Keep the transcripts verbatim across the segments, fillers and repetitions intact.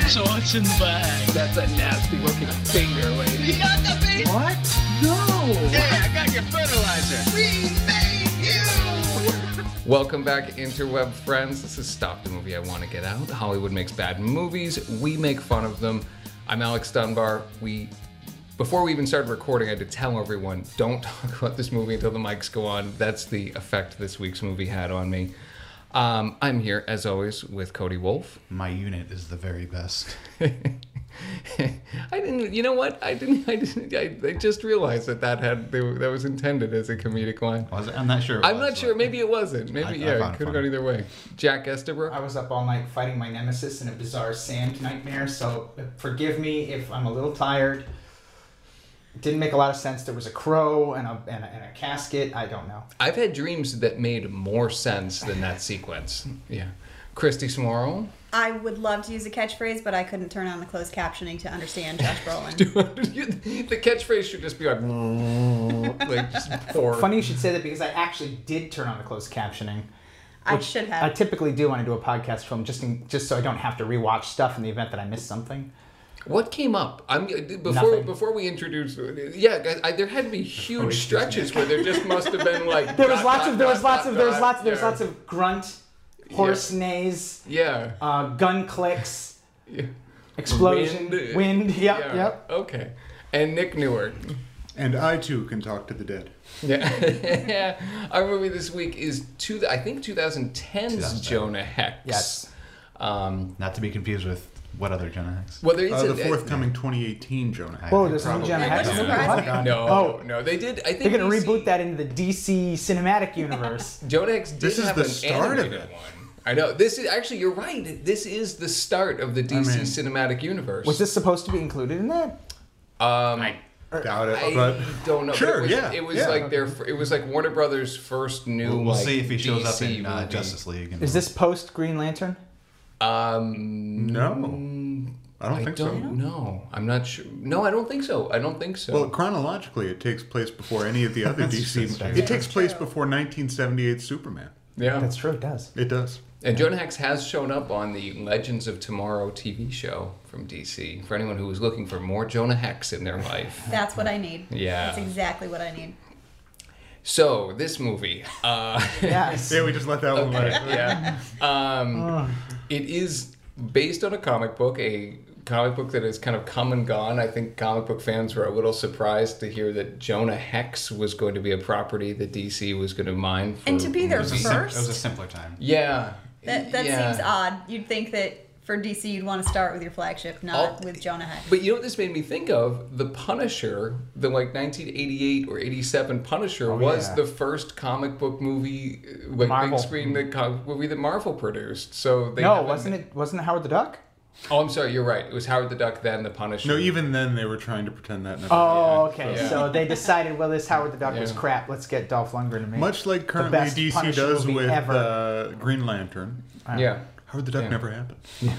So what's in the bag? That's a nasty looking finger, lady. You got the bait? What? No! Yeah, I got your fertilizer. We made you! Welcome back, interweb friends. This is Stop the Movie I Want to Get Out. Hollywood makes bad movies. We make fun of them. I'm Alex Dunbar. We, before we even started recording, I had to tell everyone, don't talk about this movie until the mics go on. That's the effect this week's movie had on me. Um, I'm here, as always, with Cody Wolf. My unit is the very best. I didn't, you know what? I didn't, I didn't, I, I just realized that that had, that was intended as a comedic line. Was it? I'm not sure. It I'm was, not sure. but- Maybe it wasn't. Maybe, I- I yeah, found it it could have funny. gone either way. Jack Estabrook. I was up all night fighting my nemesis in a bizarre sand nightmare, so forgive me if I'm a little tired. It didn't make a lot of sense. There was a crow and a, and a, and a casket. I don't know. I've had dreams that made more sense than that sequence. Yeah. Christy Smorrell. I would love to use a catchphrase, but I couldn't turn on the closed captioning to understand Josh Brolin. The catchphrase should just be like, like just pour. Funny you should say that because I actually did turn on the closed captioning. I which should I have. typically do when I do a podcast film, just in, just so I don't have to rewatch stuff in the event that I miss something. What came up? I'm before Nothing. before we introduce. Yeah, guys, I, there had to be huge stretches where there just must have been like. There was dot, lots dot, of there was dot, lots dot, of there was dot. lots there was Yeah. lots of grunt, horse Yeah. neighs, Yeah. uh, gun clicks, Yeah. explosion, Wind. wind. Yep, Yeah. yep. Okay. And Nick Newart. And I too can talk to the dead. Yeah. Our movie this week is two. I think twenty ten's two thousand ten. Jonah Hex. Yes. Um. Not to be confused with what other Jonah Hex. Well, there is Uh, a, the forthcoming twenty eighteen Jonah. I- Whoa, there's a new Probably. Jonah Hex What's movie? surprising? Oh, God. No, Oh, no, they did. I think they're gonna D C reboot that into the D C cinematic universe. Jonah Hex did This is have the an start of animated it. one. I know. This is actually. You're right. This is the start of the D C I mean- cinematic universe. Was this supposed to be included in that? Um, I doubt it, I but don't know. but Sure, it was, yeah, It was yeah. like their. It was like Warner Brothers' first new. We'll, we'll like, see if he shows D C up in uh, movie. Justice League. And Is this post Green Lantern? Um. no, I don't I think don't so. know. I'm not sure. No, I don't think so. I don't think so. Well, chronologically, it takes place before any of the other D C. That's true. It takes place True. before nineteen seventy-eight Superman. yeah. That's true. It does. It does. And Jonah Hex has shown up on the Legends of Tomorrow T V show from D C. For anyone who is looking for more Jonah Hex in their life. That's what I need. Yeah. That's exactly what I need. So this movie, uh, Yes. Yeah, we just let that one okay, ride. yeah, um, it is based on a comic book, a comic book that has kind of come and gone. I think comic book fans were a little surprised to hear that Jonah Hex was going to be a property that D C was going to mine. For And to be their it was, a movies. sim- first? it was a simpler time. Yeah. That that yeah. seems odd. You'd think that for D C you'd want to start with your flagship, not I'll- with Jonah Hex. But you know what this made me think of? The Punisher, the like nineteen eighty-eight or eighty-seven Punisher, Oh, was yeah. the first comic book movie, uh, like Marvel. big screen the comic movie that Marvel produced. So they No, haven't- wasn't it? Wasn't it Howard the Duck? Oh, I'm sorry. You're right. It was Howard the Duck, then the Punisher. No, even then they were trying to pretend that. Never Oh, happened. okay. Yeah. So they decided, well, this Howard the Duck was Yeah. crap. Let's get Dolph Lundgren to make Much like currently best D C Punisher does movie with ever. uh, Green Lantern. Yeah. Howard the Duck Yeah. never happened.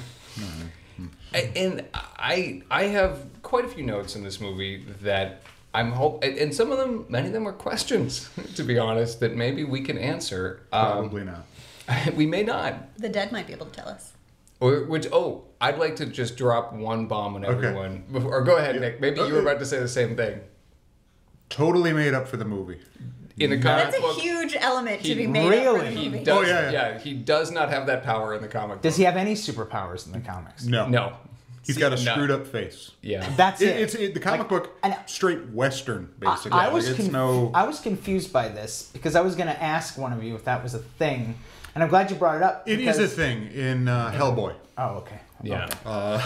I- And I I have quite a few notes in this movie that I'm hope, and- and some of them, many of them are questions, to be honest, that maybe we can answer. Um, Probably not. we may not. The dead might be able to tell us. Or which? Oh, I'd like to just drop one bomb on Okay. everyone. Before, or go ahead, Nick. Maybe you were about to say the same thing. Totally made up for the movie. In a comic That's a book, huge element he to be made up for the really- he movie. does. Oh, yeah, yeah. he does not have that power in the comic. Does book. he have any superpowers in the comics? No. No. He's got a No. screwed up face. Yeah. That's It, it. it's it, the comic Like, book and- straight Western, I- basically. I, Like, was it's conf- no. I was confused by this because I was going to ask one of you if that was a thing, and I'm glad you brought it up. It is because- a thing in uh, Hellboy. Oh, okay. Yeah. Okay. Uh,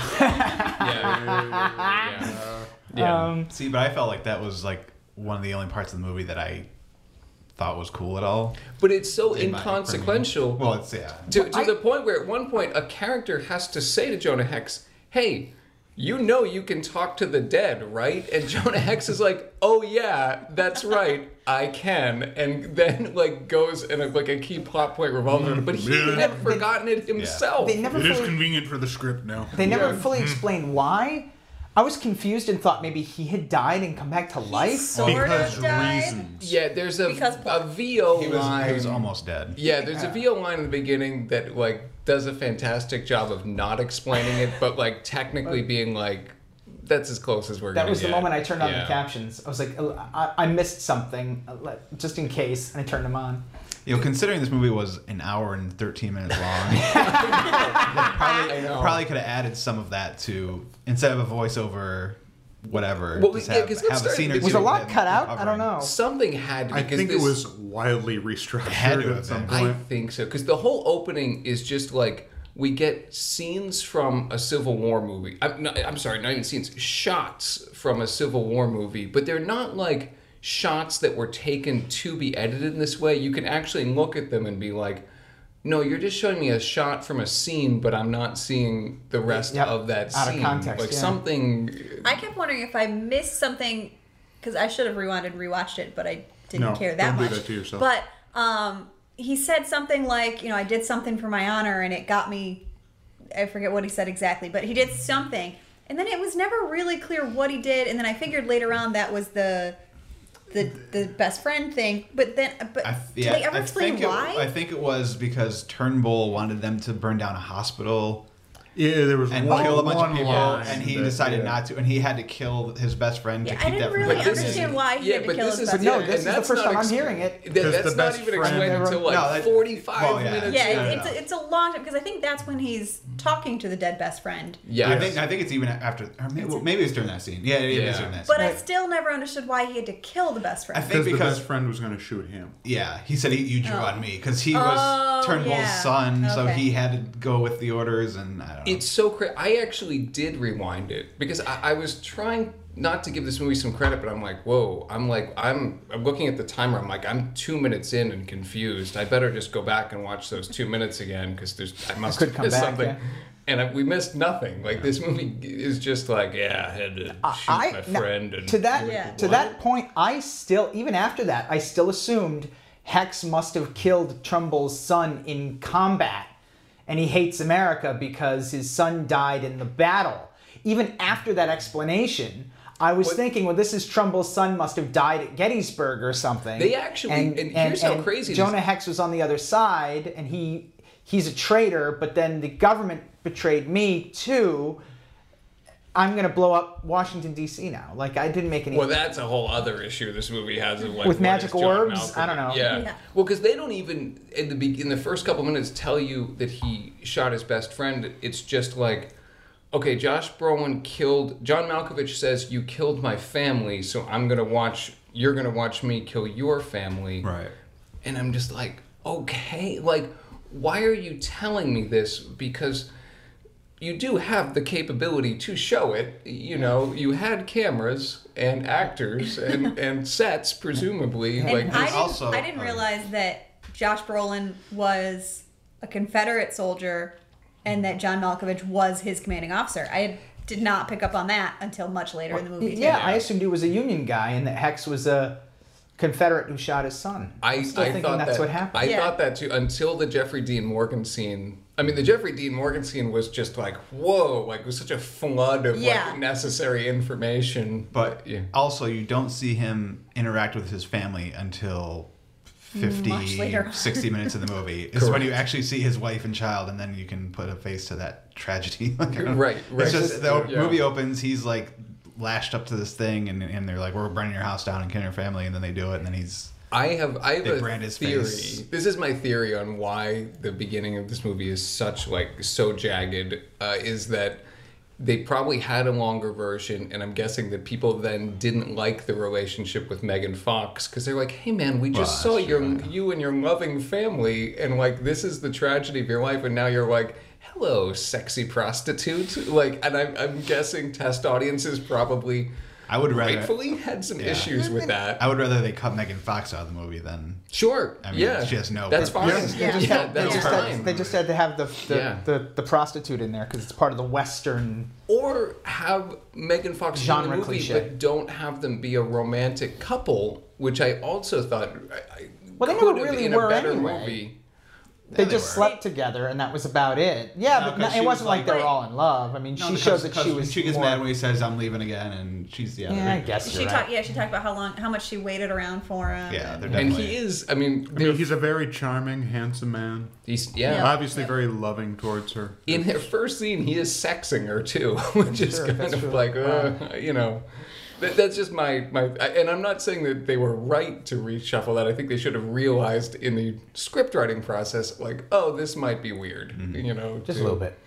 yeah. Yeah. Yeah. Um, See, but I felt like that was like one of the only parts of the movie that I thought was cool at all. But it's so In my- inconsequential. Well, it's yeah. To, to I- the point where at one point a character has to say to Jonah Hex, hey, you know you can talk to the dead, right? And Jonah Hex is like, oh yeah, that's right, I can. And then like goes and a, like a key plot point revolves around it. But he Yeah. had forgotten it himself. they never it is fully, convenient for the script now. they never Yeah. fully explained why. I was confused and thought maybe he had died and come back to life. Sort because of died. reasons. Yeah, there's a, Because a plot. V O He was, line. he was almost dead. Yeah, there's a V O line in the beginning that like does a fantastic job of not explaining it, but like technically being like, that's as close as we're That gonna was the get. moment I turned on Yeah. the captions. I was like, I, I missed something, uh, let- just in case, and I turned them on. You know, considering this movie was an hour and thirteen minutes long, they probably, I know. probably could have added some of that to, instead of a voiceover, whatever, Well, just yeah, have, 'cause let's have a start- scene or Was two. Was a of lot him cut out? I hovering. don't know. Something had to. I because think this, it was wildly restructured Had to at have some been. I point. think so, because the whole opening is just like we get scenes from a Civil War movie. I'm, not, I'm sorry, not even scenes, shots from a Civil War movie, but they're not like shots that were taken to be edited in this way. You can actually look at them and be like, no, you're just showing me a shot from a scene, but I'm not seeing the rest Yep. of that Out of scene. context, like yeah. something. I kept wondering if I missed something because I should have rewinded and rewatched it, but I didn't No, care that don't do much. that to yourself. But um, he said something like, you know, I did something for my honor and it got me. I forget what he said exactly, but he did something, and then it was never really clear what he did. And then I figured later on that was the the the best friend thing. But then, but I, did yeah, they ever I explain think why? It, I think it was because Turnbull wanted them to burn down a hospital Yeah, there was and one, kill a bunch one of people, line and he that- decided yeah. not to, and he had to kill his best friend Yeah, to I keep didn't that from really happening. understand why he had to kill his best But no, friend. this is the first time I'm hearing it. That, Because that's the not best even friend- explained until like No, that- forty-five well, yeah. minutes. Yeah, No, no, it's, no. it's, a, it's a long time because I think that's when he's talking to the dead best friend. Yeah, I think I think it's even after, or maybe, well, maybe it's during that scene. Yeah, it is Yeah. during that scene. But I still never understood why he had to kill the best friend. I think Because the because best friend was going to shoot him. yeah, he said he, you drew Oh. on me because he was Oh, Turnbull's yeah. son, so Okay. he had to go with the orders, and I don't know. It's so crazy. I actually did rewind it because I, I was trying not to give this movie some credit, but I'm like, whoa! I'm like, I'm, I'm looking at the timer. I'm like, I'm two minutes in and confused. I better just go back and watch those two minutes again because there's I must could have come missed back, something. yeah. And I, we missed nothing. Like this movie is just like, yeah, I had to shoot I, my now, friend. And to that Yeah. to that point, I still, even after that, I still assumed Hex must have killed Trumbull's son in combat, and he hates America because his son died in the battle. Even after that explanation, I was What- thinking, well, this is Trumbull's son must have died at Gettysburg or something. They actually- and here's how crazy this- Jonah Hex was on the other side, and he he's a traitor, but then the government betrayed me too. I'm gonna blow up Washington D C now. Like I didn't make any. Well, that's a whole other issue this movie has of like With what magic is John orbs? I Malkovich. don't know. Yeah. Yeah. Well, because they don't even in the be- in the first couple minutes tell you that he shot his best friend. It's just like, okay, Josh Brolin killed. John Malkovich says you killed my family, so I'm gonna watch. You're gonna watch me kill your family. right. And I'm just like, okay, like, why are you telling me this? Because you do have the capability to show it. You know, you had cameras and actors and, and sets, presumably. And like, I didn't, also- I didn't uh, realize that Josh Brolin was a Confederate soldier and that John Malkovich was his commanding officer. I did not pick up on that until much later in the movie. too. yeah, I assumed he was a Union guy, and that Hex was a Confederate who shot his son. I, I'm still I thinking thought that's that, what happened. I Yeah. thought that too until the Jeffrey Dean Morgan scene. I mean, the Jeffrey Dean Morgan scene was just like, whoa, like it was such a flood of Yeah. like necessary information. But yeah. also, you don't see him interact with his family until fifty, Much later on. sixty minutes in the movie. This is when you actually see his wife and child, and then you can put a face to that tragedy. Like, I don't- Right, right. It's just the Yeah. movie opens. He's like lashed up to this thing, and, and they're like, "We're burning your house down and killing your family," and then they do it, and then he's I have I have They a brand his theory. face. This is my theory on why the beginning of this movie is such like so jagged. Uh, is that they probably had a longer version, and I'm guessing that people then didn't like the relationship with Megan Fox because they're like, "Hey man, we just Well, saw that's your true, yeah. you and your loving family, and like this is the tragedy of your life, and now you're like." Hello, sexy prostitute. Like, and I'm, I'm guessing test audiences probably I would rather rightfully had some Yeah. issues with that. I would rather they cut Megan Fox out of the movie than Sure. I mean, yeah. she has no That's purpose. fine. Yeah. They just, Yeah, had, they, that's just fine. had, they just had to have the the, Yeah. the, the prostitute in there because it's part of the Western. Or have Megan Fox be in the Genre movie, cliche. but don't have them be a romantic couple, which I also thought I, I Well, they could never have really in were a better anyway. movie. They they just were. slept together, and that was about it. Yeah, No, but 'cause no, she it was wasn't like, like- they were all in love. I mean, No, she because- showed that she because was. She gets more, mad when he says, "I'm leaving again," and she's yeah. Yeah, they're- I guess She you're talked. right. Yeah, she talked about how long, how much she waited around for him. Yeah, they're And definitely. he is. I mean, I mean, he's a very charming, handsome man. he's yeah. Yeah. Obviously, very loving towards her. In her first scene, he is sexing her too, which is Sure, kind that's of true. like, uh, you know, that, that's just my my. And I'm not saying that they were right to reshuffle that. I think they should have realized in the script writing process, like, oh, this might be weird, you know, Just to- a little bit.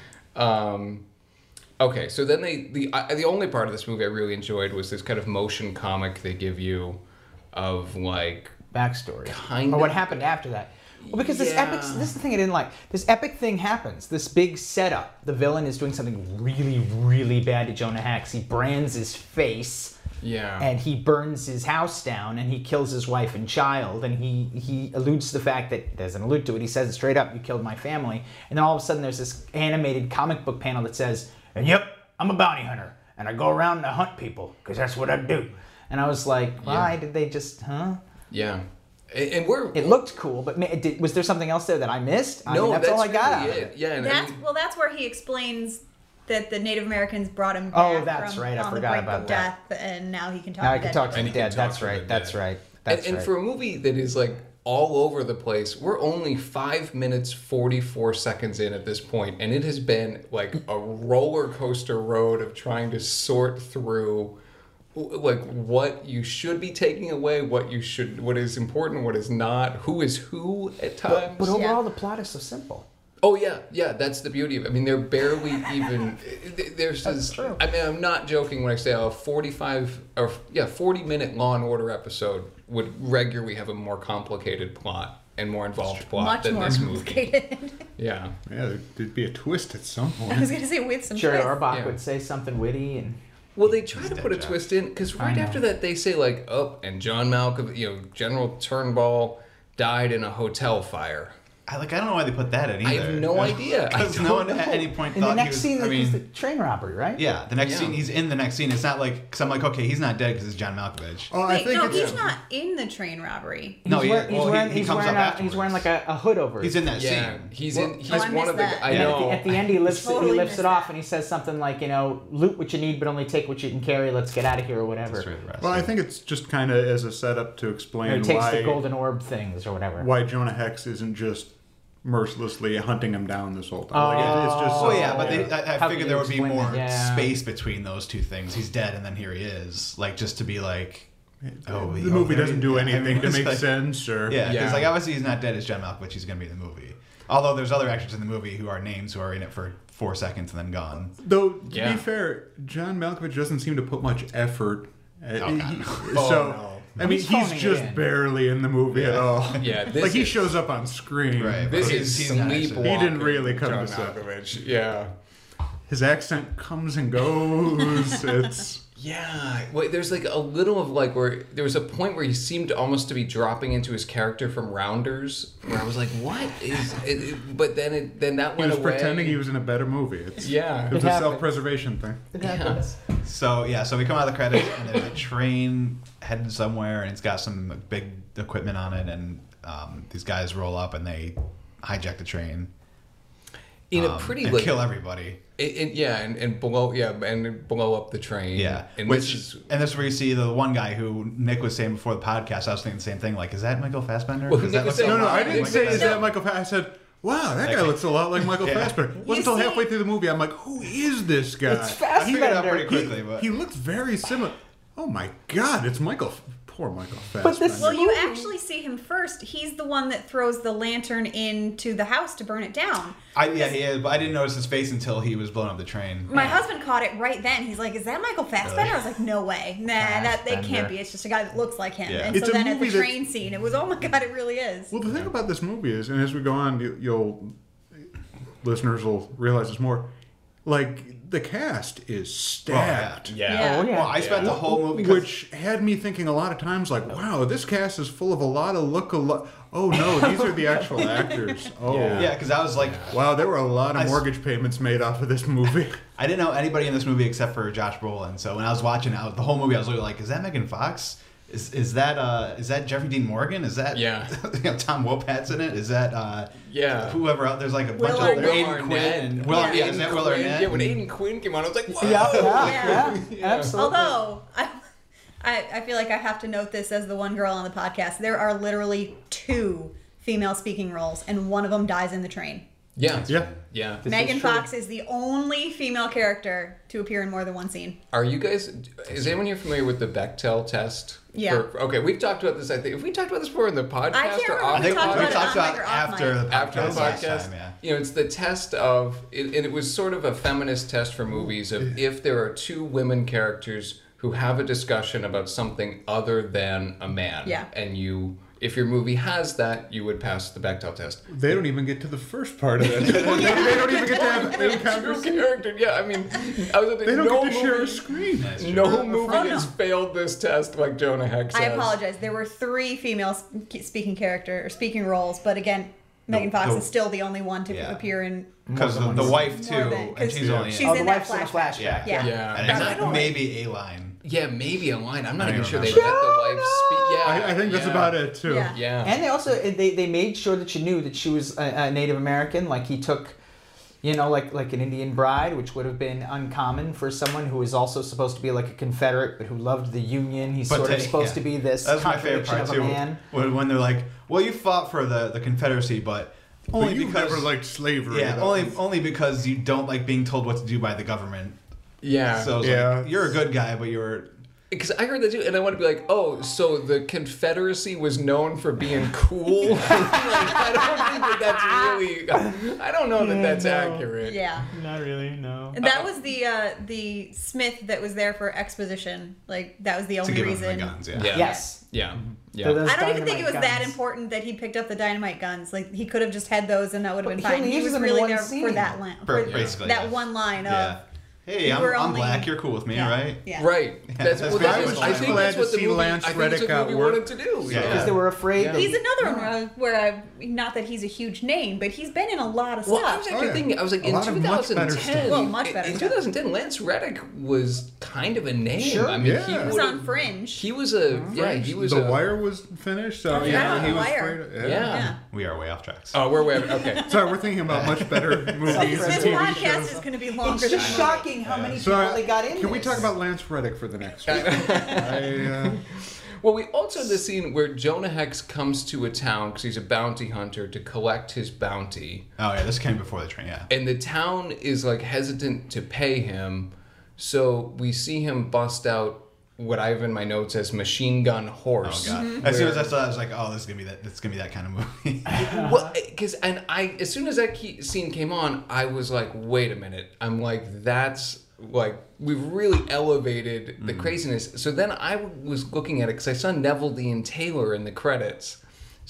Um, okay, so then they the uh, the only part of this movie I really enjoyed was this kind of motion comic they give you of like Backstory. Kind Or what of. happened after that. Well, because this Yeah. epic, this is the thing I didn't like. This epic thing happens. This big setup. The villain is doing something really, really bad to Jonah Hex. He brands his face. yeah And he burns his house down, and he kills his wife and child, and he he alludes to the fact that doesn't allude to it. He says it straight up, "You killed my family." And then all of a sudden, there's this animated comic book panel that says, "And yep, I'm a bounty hunter, and I go around and I hunt people because that's what I do." And I was like, why Yeah. did they just, huh? yeah, and, and we're It looked cool, but ma- it did, was there something else there that I missed? I no, mean, that's, all I got really out of it. it. Yeah, and I That's mean- well. That's where he explains that the Native Americans brought him back Oh, that's from right, I on forgot the brink about of that. death, and now he can talk. Now to I can dead talk to people. the And he can dead. talk That's to the right. That's dead. right. And, That's and right. for a movie that is like all over the place, we're only five minutes forty-four seconds in at this point, and it has been like a roller coaster road of trying to sort through like what you should be taking away, what you should, what is important, what is not, who is who at times. But overall, the plot is so simple. Oh yeah, yeah, that's the beauty of it. I mean, they're barely even. There's this. true. I mean, I'm not joking when I say a forty-five or yeah, forty minute Law and Order episode would regularly have a more complicated plot and more involved plot Much than more this movie. complicated. Yeah, Yeah, there'd be a twist at some I was point. gonna say with some Jared twist. Orbach Yeah. would say something witty, and well, they try to dead, put a Jeff. twist in because I right know. after that they say like, oh, and John Malkovich, you know, General Turnbull died in a hotel fire. I like. I don't know why they put that in I either. have no idea. I Because no don't one at know. any point in the thought next he was. scene, I is the mean, train robbery, right? yeah, the next Yeah. scene. He's in the next scene. It's not like because I'm like, okay, he's not dead because it's John Malkovich. Oh, I Wait, think no, it's he's not in the train robbery. No, he's he- wearing, he's well, he- wearing, he he's comes wearing, up a, he's wearing like afterwards. a, a hood over. He's in that Yeah, scene. he's Well, in. He's oh, I one missed of the. that. I And know. at the, at the end, he lifts Totally he lifts missed it off, that. and he says something like, you know, loot what you need, but only take what you can carry. Let's get out of here, or whatever. Destroy the rest. Well, I think it's just kind of as a setup to Or he explain takes why the golden orb things, or whatever. why Jonah Hex isn't just mercilessly hunting him down this whole time. Like, it- it's just Oh so- yeah, but they, I, I How figured can there you would be explain more that? Yeah. space between those two things. He's dead, and then here he is. Like just to be like, oh, the oh, movie there doesn't he- do yeah, I anything mean, to it's make like- sense. Or Yeah, because Yeah. like obviously he's not dead as John Malkovich. He's gonna be in the movie. Although there's other actors in the movie who are names who are in it for four seconds and then gone. Though to Yeah. be fair, John Malkovich doesn't seem to put much effort. At, Oh, God, he- no. so no. I mean, He's he's, phoning it just in. barely in the movie at Yeah. all. Yeah, this like he is- shows up on screen. Right. This He's- is he's not actually- sleepwalking. He didn't really come John to set. Malkovich. Yeah. His accent comes and goes. It's Yeah. Wait, there's like a little of like where there was a point where he seemed almost to be dropping into his character from Rounders, where I was like, "What is?" It, it- but then it then that he went was away. pretending he was in a better movie. It's, Yeah. it was It a happened. self-preservation thing. It happens. So yeah, so we come out of the credits and there's a train heading somewhere and it's got some big equipment on it and um, these guys roll up and they hijack the train in a um, pretty and like kill everybody. It, it, yeah, and, and blow yeah, and blow up the train. Yeah, and which this is and this is where you see the one guy who Nick was saying before the podcast. I was thinking the same thing. Like, is that Michael Fassbender? Well, Does Nick that was look saying- a No, no, lot I like didn't Michael say is Fassbender? that Michael Fassbender. I said, wow, that That guy guy- looks a lot like Michael Yeah. Fassbender. Wasn't You until see- halfway through the movie, I'm like, who is this guy? It's I figured it out Fassbender. pretty quickly, but He looked very similar. Oh my God, it's Michael. Poor Michael Fassbender. But this- Well, you actually see him first. He's the one that throws the lantern into the house to burn it down. I, yeah, he is, but I didn't notice his face until he was blowing up the train. My husband caught it right then. He's like, "Is that Michael Fassbender?" Really? I was like, "No way, nah, that it Fassbender. can't be. It's just a guy that looks like him." Yeah. And It's so a then at the movie that- train scene, it was, "Oh my god, it really is." Well, the thing about this movie is, and as we go on, you, you'll listeners will realize this more. Like the cast is stacked. yeah. Yeah. Oh, yeah. Well, I spent the whole movie 'cause- Which had me thinking a lot of times, like, wow, this cast is full of a lot of look a Oh no, these are the actual actors. Oh, Yeah. yeah, because I was like, wow, there were a lot I of s- mortgage payments made off of this movie. I didn't know anybody in this movie except for Josh Brolin. So when I was watching it, I was- the whole movie, I was literally like, is that Megan Fox? Is is that uh is that Jeffrey Dean Morgan? Is that Yeah. you know, Tom Wopat's in it? Is that uh Yeah. whoever else? There's like a Will bunch Arnett. of Will Aiden Arnett. Quinn and Will Yeah. Arnett. Is that Will Quinn- Arnett? Yeah, when Aiden Quinn came on, I was like, whoa. Yeah, yeah, Yeah. yeah, absolutely. Although I, I, I feel like I have to note this as the one girl on the podcast. There are literally two female speaking roles, and one of them dies in the train. Yeah. Yeah. Yeah. This Megan is true. Fox is the only female character to appear in more than one scene. Are you guys, is anyone here familiar with the Bechdel test? Yeah. For- okay, we've talked about this, I think. Have we talked about this before in the podcast I can't or remember off I if the think talked we about it talked on about mic or off after mic. the podcast. after the last podcast. time, yeah. You know, it's the test of, it, and it was sort of a feminist test for movies of if there are two women characters who have a discussion about something other than a man. Yeah. And you, if your movie has that, you would pass the Bechdel test. They don't even get to the first part of it. they, they don't even get to have any True conversation. character, yeah. I mean, I was They don't no get to share a movie- screen. No movie Oh, no. has failed this test like Jonah Hex I has. apologize. There were three female sp- speaking character or speaking roles, but again, Megan Fox the- is still the only one to Yeah. appear in. Because the, the wife too, More than- and 'cause she's only she's in, Oh, in the that wife's in a flashback. flashback. yeah, Yeah. Yeah. and And it's I don't- maybe a line. Yeah, maybe a line. I'm not I even don't sure they remember. let the wife speak. Yeah, I, I think that's yeah. about it too. Yeah. Yeah. And they also they, they made sure that you knew that she was a, a Native American. Like he took, you know, like like an Indian bride, which would have been uncommon for someone who was also supposed to be like a Confederate, but who loved the Union. He's But sort of they- supposed yeah. to be this That's my favorite contradiction part of a too. man. When, when they're like, "Well, you fought for the, the Confederacy, but But only you've because never liked slavery. yeah, That only was- only because you don't like being told what to do by the government." Yeah. So it's Yeah. like, you're a good guy, but you're Because I heard that too, and I want to be like, oh, so the Confederacy was known for being cool. Like, I don't think that that's really. I don't know that that's accurate. Yeah. Not really, no. And that was the uh, the Smith that was there for exposition. Like that was the to only give him reason. the guns. Yeah. Yeah. Yes. Yeah. So Yeah. those I don't even think it was dynamite that guns. important that he picked up the dynamite guns. Like he could have just had those and that would have been But he fine. only He uses was them in really one there for scene. that line, Per- for basically, that yeah. one line of. Yeah. Hey, You I'm, were I'm only- black. You're cool with me, Yeah. right? Yeah. Right. That's, that's well, that I is- was I think glad that's to what the see movie. Lance I think that's Reddick what the movie at work. wanted to do. Yeah. Because they were afraid Yeah. that He's another one where, where I, not that he's a huge name, but he's been in a lot of Well, I stuff. was actually Oh, yeah. thinking, I was like, A in lot of much better twenty ten, stuff. Well, much better in stuff. twenty ten, Lance Reddick was kind of a name. Sure. I mean, Yeah. he He He was would've- on Fringe. He was a yeah. He was the a, Wire was finished, so Oh, yeah, yeah, he The was Wire. afraid of- Yeah. yeah. We are way off tracks. Oh, we're way okay. Sorry, we're thinking about much better movies and This T V podcast shows. is going to be longer It's than just the movie. shocking how many So, people uh, they got in. can we this. talk about Lance Reddick for the next week? I, uh, Well, we also had the scene where Jonah Hex comes to a town because he's a bounty hunter to collect his bounty, Oh yeah, this came before the train. Yeah. and the town is like hesitant to pay him, so we see him bust out what I have in my notes as machine gun Oh horse. god. As soon as I saw it, I was like, oh, this is gonna be that. This is gonna be that kind of movie. Well, because and I as soon as that key, scene came on, I was like, wait a minute. I'm like, that's like we've really elevated the craziness. So then I was looking at it because I saw Neville Dean Taylor in the credits.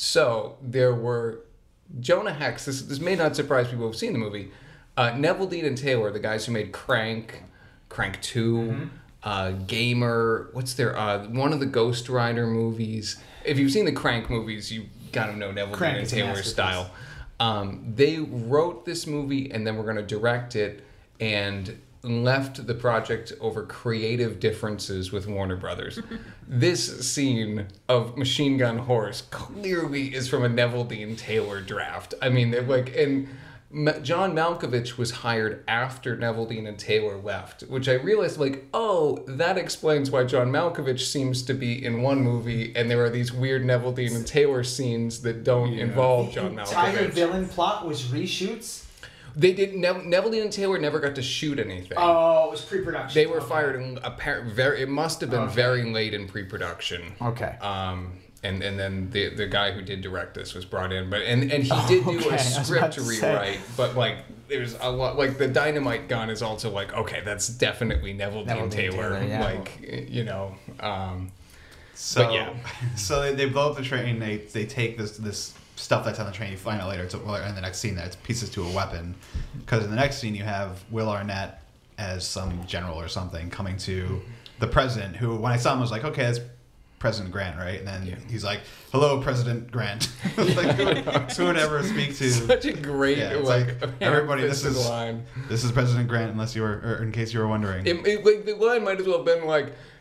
So there were Jonah Hex. This this may not surprise people who've seen the movie. Uh, Neville Dean and Taylor, the guys who made Crank, Crank Two. Uh, Gamer, what's their uh, one of the Ghost Rider movies? If you've seen the Crank movies, you gotta know Neville Crank Dean and is a Taylor's masterpiece. style. Um, they wrote this movie and then we're gonna direct it, and left the project over creative differences with Warner Brothers. This scene of Machine Gun Horse clearly is from a Neville Dean Taylor draft. I mean, they're like and. Ma- John Malkovich was hired after Neville Dean and Taylor left, which I realized, like, oh, that explains why John Malkovich seems to be in one movie, and there are these weird Neville Dean and Taylor scenes that don't involve The John entire Malkovich. villain plot was reshoots. They did. Nev- Neville Dean and Taylor never got to shoot anything. Oh, it was pre-production. They were Okay. fired in apparent very. It must have been Okay. very late in pre-production. Okay. Um, and and then the the guy who did direct this was brought in, but and and he did do okay. I a was script about to to say. rewrite, but like there's a lot like the dynamite gun is also like okay, that's definitely Neville, Neville Dean Dean Taylor, Taylor, yeah. like you know. Um, So But yeah. so they, they blow up the train. They they take this this stuff that's on the train. You find out later. It's a, well, in the next scene that it's pieces to a weapon. Because in the next scene you have Will Arnett as some general or something coming to the president. Who when I saw him I was like, okay, that's President Grant, right? And then Yeah. he's like, hello, President Grant. like, who, would, who would ever speak to? such a great Yeah, it's like, like, everybody, this ham-fisted is- line. This is President Grant, unless you were, or in case you were wondering. It, it, like the line might as well have been like,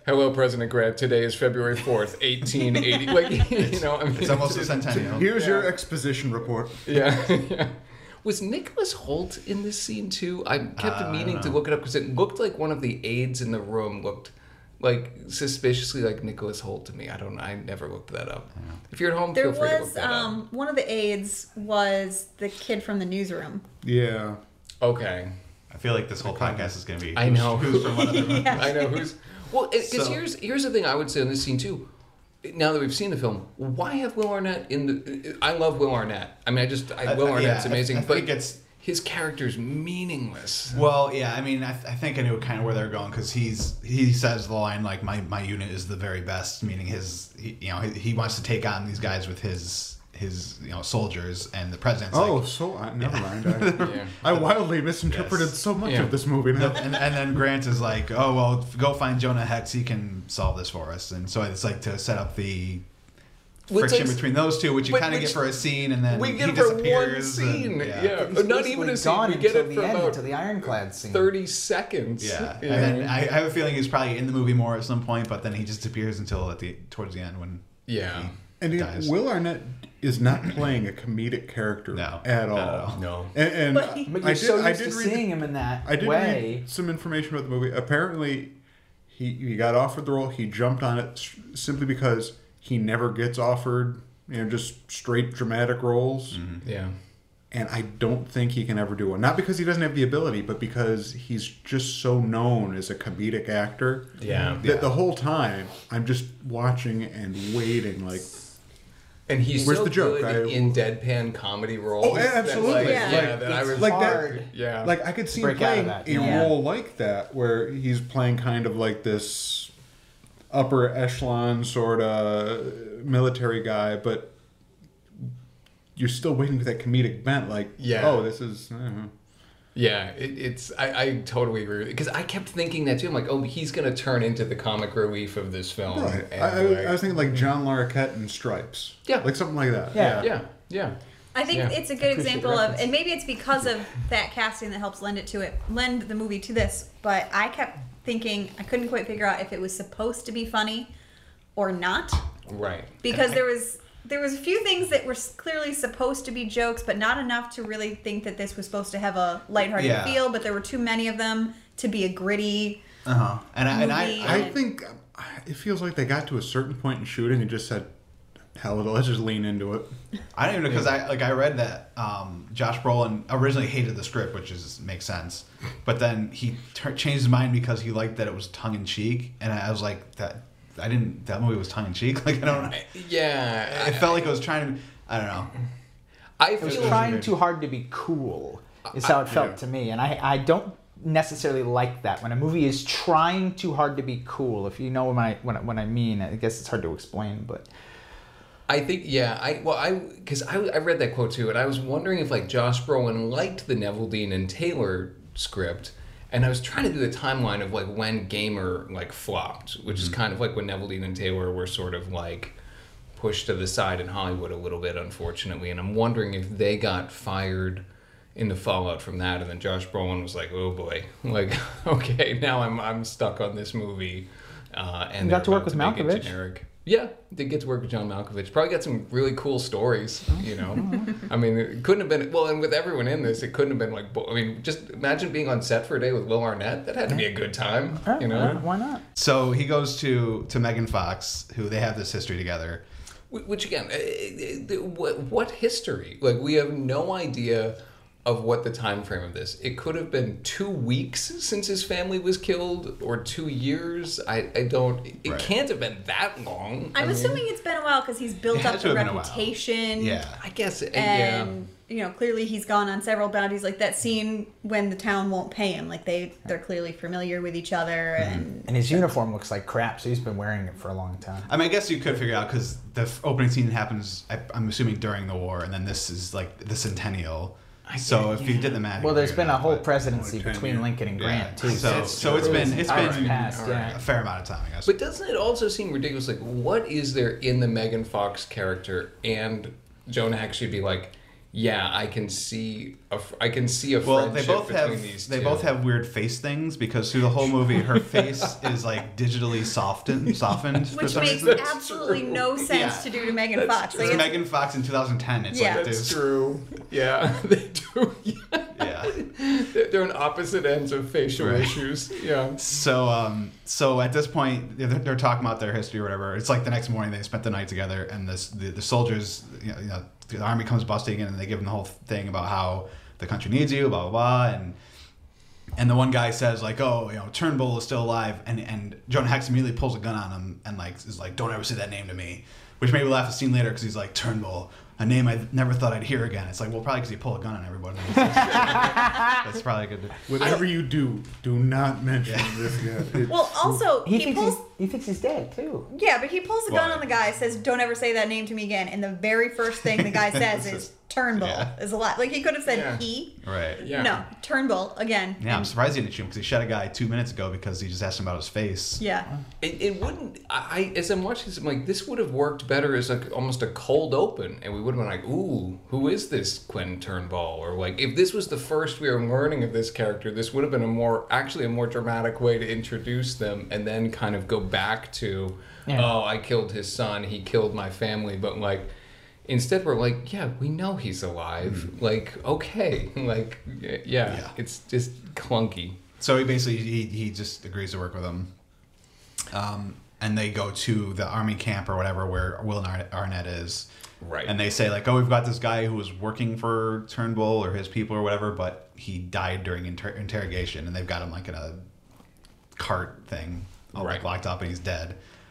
Hello, President Grant. Today is February fourth, eighteen eighty. Like, you know, I mean, It's almost a centennial. Here's your exposition report. Yeah, yeah. Was Nicholas Hoult in this scene too? I kept Uh, I meaning don't to know. look it up because it looked like one of the aides in the room looked like suspiciously like Nicholas Hoult to me. I don't. I never looked that up. If you're at home, There feel free to look was that up. um, one of the aides was the kid from the newsroom. Yeah. Okay. I feel like this whole podcast is going to be. I who's- know. Who's from what other movie. I know who's. Well, because So- here's here's the thing I would say in this scene too. Now that we've seen the film, why have Will Arnett in the? I love Will Arnett. I mean, I just I, I- Will yeah, Arnett's I- amazing, I but think it's- his character's meaningless. Well, yeah, I mean, I, th- I think I knew kind of where they're going because he's he says the line like my, my unit is the very best, meaning his he, you know he, he wants to take on these guys with his his you know soldiers, and the president's Oh, like, so I, never mind. I, Yeah. I wildly misinterpreted Yes. so much Yeah. of this movie now. and, and then Grant is like, oh well, go find Jonah Hex, he can solve this for us, and so it's like to set up the Which friction is- between those two, which you Which- kind of get which- for a scene, and then We he get it for one disappears. and- scene. yeah. yeah. He's Not even basically a scene. gone We get until it the for end, about until the ironclad scene. thirty seconds. Yeah, You and know? then I, I have a feeling he's probably in the movie more at some point, but then he just appears until at the towards the end when Yeah. he And yet, dies. Will Arnett is not playing a comedic character No, at all. not at all. No. And, and But he- But I you're did, so I used did to read, seeing him in that I did way. read some information about the movie. Apparently, he, he got offered the role. He jumped on it s- simply because he never gets offered, you know, just straight dramatic roles. Yeah. And I don't think he can ever do one. Not because he doesn't have the ability, but because he's just so known as a comedic actor. Yeah. That the whole time, I'm just watching and waiting, like, And he's Where's so the joke? good I- in deadpan comedy roles. Oh, yeah, absolutely. That, like, Yeah. yeah. that I It's was like hard. that. Yeah. Like I could see him break out of playing that, a yeah. role like that, where he's playing kind of like this upper echelon sort of military guy, but you're still waiting for that comedic bent. Like, Yeah. oh, this is. Uh, Yeah, it, it's I, I totally agree with it because I kept thinking that too. I'm like, oh, he's gonna turn into the comic relief of this film. right. And I, I, like- I was thinking like John Larroquette in Stripes. Yeah. Like something like that. Yeah. yeah, yeah. I think Yeah. it's a good Appreciate example the of, reference. and maybe it's because of that casting that helps lend it to it, lend the movie to this. But I kept thinking I couldn't quite figure out if it was supposed to be funny or not, Right. because there was there was a few things that were s- clearly supposed to be jokes, but not enough to really think that this was supposed to have a lighthearted Yeah. feel. But there were too many of them to be a gritty. Uh huh. And I, and Movie. I, I I think uh, it feels like they got to a certain point in shooting and just said, hell with it, let's just lean into it. I don't even know because I like I read that um, Josh Brolin originally hated the script, which is makes sense, but then he tur changed his mind because he liked that it was tongue in cheek, and I was like that. I didn't. That movie was tongue in cheek. Like I don't. Yeah. It felt like it was trying to. I don't know. I It was feel trying too hard to be cool, is how it felt yeah. to me. And I, I don't necessarily like that. When a movie is trying too hard to be cool, if you know what I, what, I- what I mean, I guess it's hard to explain, but... I think yeah. I well I because I I read that quote too, and I was wondering if like Josh Brolin liked the Neville Dean and Taylor script, and I was trying to do the timeline of like when Gamer like flopped, which is kind of like when Neville Dean and Taylor were sort of like pushed to the side in Hollywood a little bit, unfortunately, and I'm wondering if they got fired in the fallout from that, and then Josh Brolin was like, oh boy, like okay, now I'm I'm stuck on this movie, uh, and You got they're to work about with make it Malkovich. generic. Yeah, did get to work with John Malkovich. Probably got some really cool stories, you know. I mean, it couldn't have been well, and with everyone in this, it couldn't have been like. bo- I mean, just imagine being on set for a day with Will Arnett. That had to be a good time, Uh, you know. uh, why not? So he goes to to Megan Fox, who they have this history together. Wh- Which again, uh, uh, what what history? Like we have no idea of what the time frame of this. It could have been two weeks since his family was killed, or two years. I I don't. It Right. can't have been that long. I I'm mean, assuming it's been a while because he's built It had up to a have been a while. reputation. Yeah. I guess. uh, yeah. And you know, clearly he's gone on several bounties. Like that scene when the town won't pay him. Like they they're clearly familiar with each other. And And his uniform looks like crap, so he's been wearing it for a long time. I mean, I guess you could figure out because the f- opening scene happens. I, I'm assuming during the war, and then this is like the centennial. So if you did the math, Well, you there's figure been it a out, whole but presidency Only ten between years. Lincoln and Grant, Yeah. too. So That's so it's true. been it's Time's been passed, a yeah. fair amount of time, I guess. But doesn't it also seem ridiculous? Like, what is there in the Megan Fox character and Jonah Hex should be like, yeah, I can see a, fr- I can see a Well, friendship they both between have these they two. both have weird face things because through the whole movie, her face is like digitally softened, softened for Which some makes reason. absolutely no sense Yeah. to do to Megan That's Fox. true. Like, It's it's- Megan Fox in two thousand ten. It's Yeah. like That's this. true. Yeah, they do. Yeah. Yeah. They're they're on opposite ends of facial Right. issues. Yeah. So, um, so at this point, they're, they're talking about their history or whatever. It's like the next morning they spent the night together, and this the, the soldiers, you know, you know, the army comes busting in, and they give them the whole thing about how the country needs you, blah blah blah, and and the one guy says like, oh, you know, Turnbull is still alive, and and Jonah Hex immediately pulls a gun on him and like is like, don't ever say that name to me, which made me laugh a scene later because he's like, Turnbull, a name I never thought I'd hear again. It's like, well, probably because he pulled a gun on everybody. That's probably good. Whatever you do, do not mention this yet. It's- well, also He, he, thinks pulls. he's, he thinks he's dead too. Yeah, but he pulls the gun Why? on the guy, says, "Don't ever say that name to me again." And the very first thing the guy says is Turnbull Yeah. is alive. Like he could have said Yeah. he. Right. Yeah. No, Turnbull again. Yeah, I'm And- surprised he didn't shoot him because he shot a guy two minutes ago because he just asked him about his face. yeah. It, it wouldn't. I I- as I'm watching this, I'm like, this would have worked better as like almost a cold open, and we would have been like, ooh, who is this Quentin Turnbull? Or like, if this was the first we were learning of this character, this would have been a more actually a more dramatic way to introduce them, and then kind of go back to, Yeah. oh, I killed his son, he killed my family, but like. Instead, we're like, yeah, we know he's alive. Like, okay, like, y- yeah, Yeah. it's just clunky. So he basically he, he just agrees to work with him. Um, and they go to the army camp or whatever where Will Ar- Arnett is. Right. And they say like, oh, we've got this guy who was working for Turnbull or his people or whatever, but he died during inter- interrogation, and they've got him like in a cart thing, all like Right. locked up, and he's dead.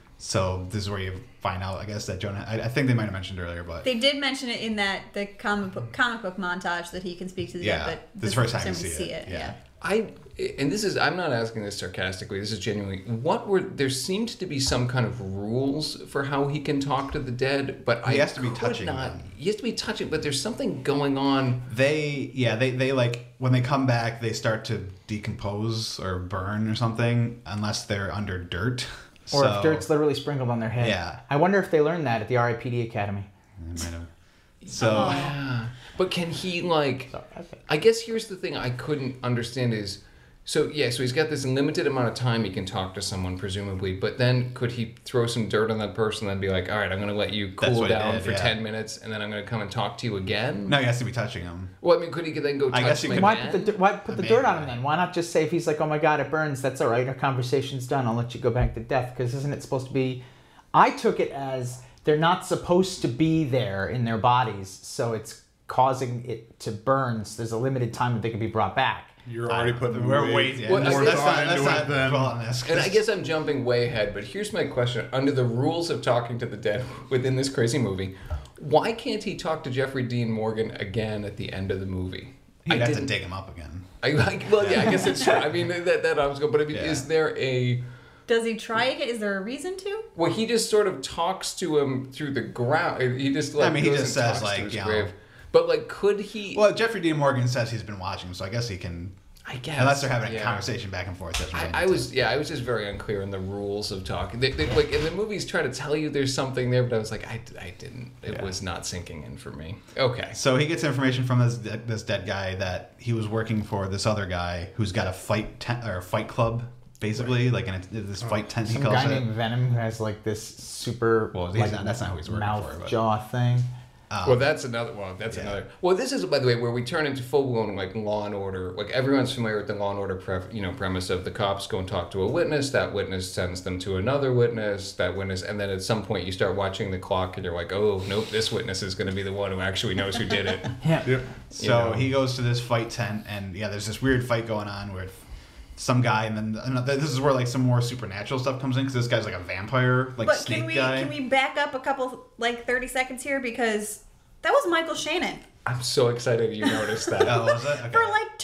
So this is where you find out, I guess, that Jonah. I, I think they might have mentioned earlier, but They did mention it in that the comic book, comic book montage that he can speak to the Yeah, dead, but this is first the time you we see it, yeah. I and this is I'm not asking this sarcastically. This is genuinely what were there seemed to be some kind of rules for how he can talk to the dead, but I He has to be could touching not. them. He has to be touching, but there's something going on. They, yeah, they, they like, when they come back, they start to decompose or burn or something, unless they're under dirt. Or So- if dirt's literally sprinkled on their head. Yeah. I wonder if they learned that at the R I P D Academy. They might have- So, Yeah. But can he like? So, okay. I guess here's the thing I couldn't understand is. So yeah, so he's got this limited amount of time he can talk to someone, presumably. But then could he throw some dirt on that person and be like, "All right, I'm going to let you That's cool what he down did, for yeah. ten minutes, and then I'm going to come and talk to you again"? no, he has to be touching them. Well, I mean, could he then go touch I guess he him could- Why again? put the, di- why put I the mean, dirt on him right. then? Why not just say if he's like, oh my god, it burns, that's all right, our conversation's done, I'll let you go back to death? Because isn't it supposed to be... I took it as they're not supposed to be there in their bodies, so it's causing it to burn, so there's a limited time that they can be brought back. You're already putting We're way waiting. Yeah, Well, let's, I let's guess- not, into let's it not then. dwell on this. And I guess I'm jumping way ahead, but here's my question. Under the rules of talking to the dead within this crazy movie, why can't he talk to Jeffrey Dean Morgan again at the end of the movie? You'd I have to didn't- dig him up again. I, I, well, yeah, I guess it's true. I mean, that, that I was going, but I mean, Yeah. is there a... Does he try again? Is there a reason to? Well, he just sort of talks to him through the ground. He just like I mean, he goes just and says, talks to like, his you know- grave. But like, could he? Well, Jeffrey Dean Morgan says he's been watching, so I guess he can... I guess Unless they're having a yeah. conversation back and forth. That's what they I, I need to- was yeah, I was just very unclear in the rules of talking. They, they, like in the movies, try to tell you there's something there, but I was like, I, I didn't. It Yeah. was not sinking in for me. Okay. So he gets information from this de- this dead guy that he was working for this other guy who's got a fight tent or a fight club, basically, like in a, this fight tent. He Some calls guy it. named Venom who has like this super Well, he's like, not- that's not who he's working mouth for, but- jaw thing. Well, that's another. Well, that's Yeah. another. Well, this is by the way where we turn into full blown like Law and Order. Like everyone's familiar with the Law and Order, pre- you know, premise of the cops go and talk to a witness. That witness sends them to another witness. That witness, and then at some point you start watching the clock, and you're like, oh nope, this witness is going to be the one who actually knows who did it. Yeah. Yep. So you know. he goes to this fight tent, and yeah, there's this weird fight going on where some guy, and then and this is where like some more supernatural stuff comes in because this guy's like a vampire, like But snake can we guy. can we back up a couple like thirty seconds here because that was Michael Shannon I'm so excited you noticed that. Oh, was it? Okay. for like two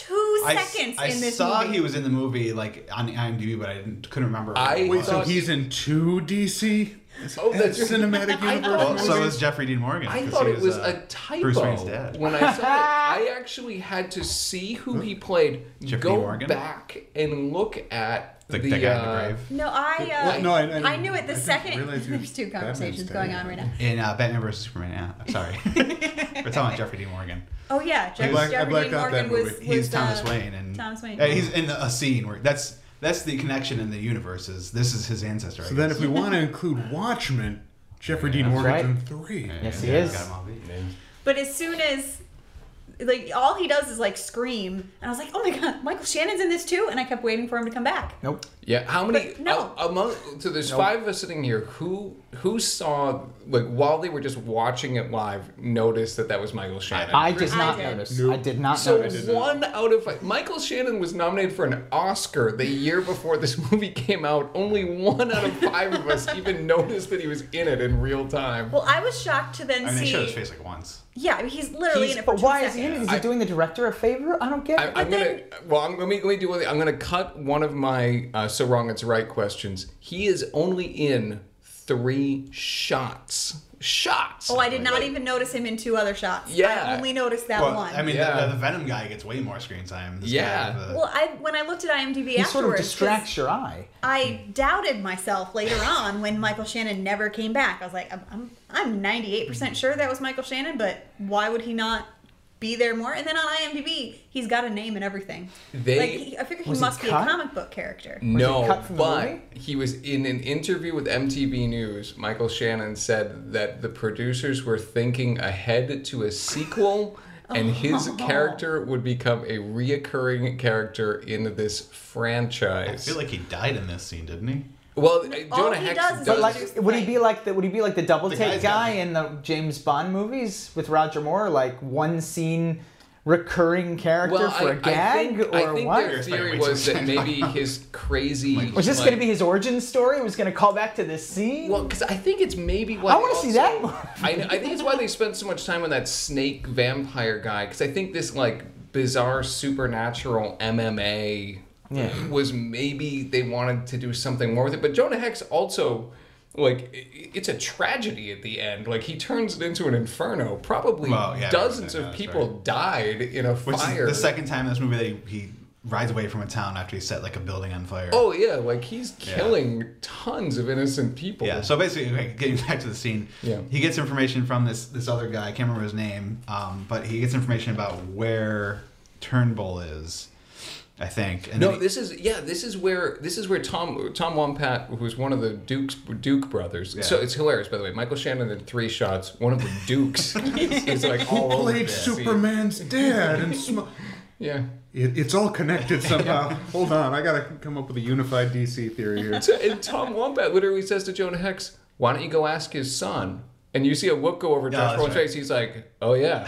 I, seconds I in this saw movie. he was in the movie like on IMDb, but I didn't, couldn't remember. I- what it Wait, was. so thought- he's in two D C Oh, that's cinematic I universe thought- Well, so movies? is Jeffrey Dean Morgan. I 'cause thought he it was uh, a typo. Bruce Wayne's dad. When I saw it, I actually had to see who he played, Jeffrey go Morgan? back and look at the, the, the guy uh, in the grave. No, I uh, Well, no, I- I- I knew it the I didn't second. realize he was There's two Batman's conversations dad. going on right now. In uh, Batman versus Superman, yeah. Sorry. We're talking about Jeffrey Dean Morgan. Oh yeah, Jeff, blacked- I Jeffrey blacked Dean out Morgan that was, movie. was He's Thomas uh, Wayne, and Thomas Wayne. uh, he's in a scene where that's that's the connection in the universes. This is his ancestor. I So then, guess. if we want to include Watchmen, Jeffrey Dean That's Morgan's right. in three. Yeah, Yes, he yeah, is. got him all beat. But as soon as, like, all he does is like scream, and I was like, oh my god, Michael Shannon's in this too, and I kept waiting for him to come back. Nope. Yeah, how many? But no. uh, among so there's five of us sitting here. Who who saw like while they were just watching it live, noticed that that was Michael Shannon? I did I not did. notice. Nope. I did not So notice. one out of five. Michael Shannon was nominated for an Oscar the year before this movie came out. Only one out of five of us even noticed that he was in it in real time. Well, I was shocked to then I mean, they see. showed his face like once. Yeah, I mean, he's literally He's- in it for but two why is seconds. he in it? Is he I- doing the director a favor? I don't get I, it. I'm gonna. then- Well, I'm, let me let me do one thing. I'm gonna cut one of my uh, so wrong it's right questions. He is only in three shots. Shots. Oh, I did not even notice him in two other shots. Yeah. I only noticed that Well, one. I mean, Yeah. the, the Venom guy gets way more screen time. This Yeah. Guy, the, well, I when I looked at IMDb He sort of afterwards, distracts your eye. I doubted myself later on when Michael Shannon never came back. I was like, I'm I'm, I'm ninety-eight percent sure that was Michael Shannon, but why would he not be there more? And then on IMDb, he's got a name and everything. They- like, he, I figure he Was he must be a cut? comic book character. No, cut from the but movie? he was in an interview with M T V News. Michael Shannon said that the producers were thinking ahead to a sequel, and his Oh. character would become a reoccurring character in this I franchise. feel like he died in this scene, didn't he? well, uh, All Jonah he Hex does is But Does- like, Just would he like- be like the would he be like the double The take guy's got guy me. in the James Bond movies with Roger Moore? Like one scene, recurring character well, for I, a gag, I think, or I think what? their You're spending theory way too was much that time maybe on- his crazy. Was this like- going to be his origin story? Was going to call back to this scene? Well, because I think it's maybe why I wanna see that also- movie. I, I think it's why they spent so much time on that snake vampire guy. Because I think this like bizarre supernatural M M A Yeah. was maybe they wanted to do something more with it. But Jonah Hex also. Like i- it's a tragedy at the end. Like he turns it into an inferno. Probably Well, yeah, dozens yeah, of that's people right. died in a Which fire. is the second time in this movie that he, he rides away from a town after he set like a building on fire. Oh yeah, like he's Yeah. killing tons of innocent people. Yeah, so basically, okay, getting back to the scene, Yeah. he gets information from this this other guy. I can't remember his name, um, but he gets information about where Turnbull is, I think. And No, then he- this is yeah. This is where this is where Tom Tom Wompat, who's one of the Dukes Duke brothers. So Yeah. it's hilarious, by the way. Michael Shannon in three shots. One of the Dukes is like all Who over played the scene. Superman's dad? And sm- Yeah. it, it's all connected somehow. Hold on, I gotta come up with a unified D C theory here. So, and Tom Wompat literally says to Jonah Hex, "Why don't you go ask his son?" And you see a look go over Yeah, Josh that's Brolin's right. face. He's like, "Oh yeah,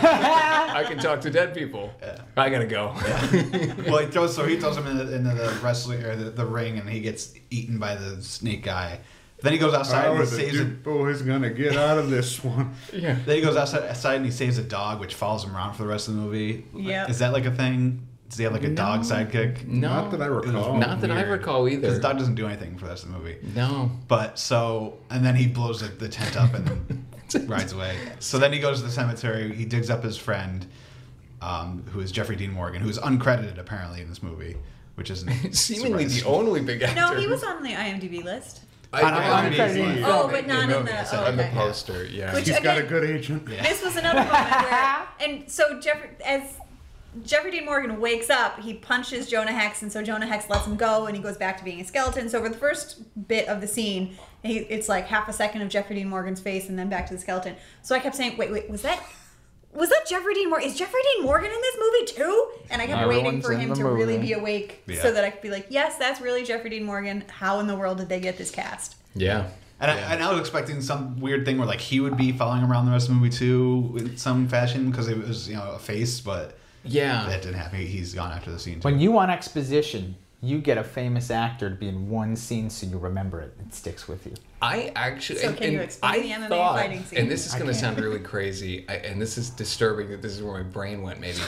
I can talk to dead people. I gotta go." well, he throws so he throws him into, into the wrestling or the, the ring, and he gets eaten by the snake guy. Then he goes outside How and are he the saves a, Duke boys gonna get out of this one? Yeah. then he goes outside, outside and he saves a dog, which follows him around for the rest of the movie. Yep. Is that like a thing? Does he have like a dog sidekick? No, Not that I recall. Not that I Weird. recall Because either. the dog doesn't do anything for the rest of the movie. No. But so, and then he blows the, the tent up and then rides away. So then he goes to the cemetery. He digs up his friend, um, who is Jeffrey Dean Morgan, who is uncredited apparently in this movie, which isn't Seemingly the surprising. only big actor. No, he was on the IMDb list. I, On- I- on I- the uncredited movie. Oh, but not in movie, the- I said oh, on the okay. poster. Yeah. Which- He's got a again- good agent. Yeah. This was another moment where, and so Jeffrey, as Jeffrey Dean Morgan wakes up, he punches Jonah Hex, and so Jonah Hex lets him go, and he goes back to being a skeleton. So for the first bit of the scene, he, it's like half a second of Jeffrey Dean Morgan's face, and then back to the skeleton. So I kept saying, "Wait, wait, was that?" Was that Jeffrey Dean Morgan? Is Jeffrey Dean Morgan in this movie too? And I kept waiting Everyone's for in him the to really movie. be awake Yeah. so that I could be like, yes, that's really Jeffrey Dean Morgan. How in the world did they get this cast? Yeah. And, I, and I was expecting some weird thing where like he would be following around the rest of the movie too in some fashion because it was you know a face, but Yeah. that didn't happen. He- He's gone after the scene too. When you want exposition, you get a famous actor to be in one scene so you remember it. It sticks with you. I actually. So and, can you and explain I the M M A thought, fighting scene? And this is I going to can't. sound really crazy, I, and this is disturbing that this is where my brain went. Maybe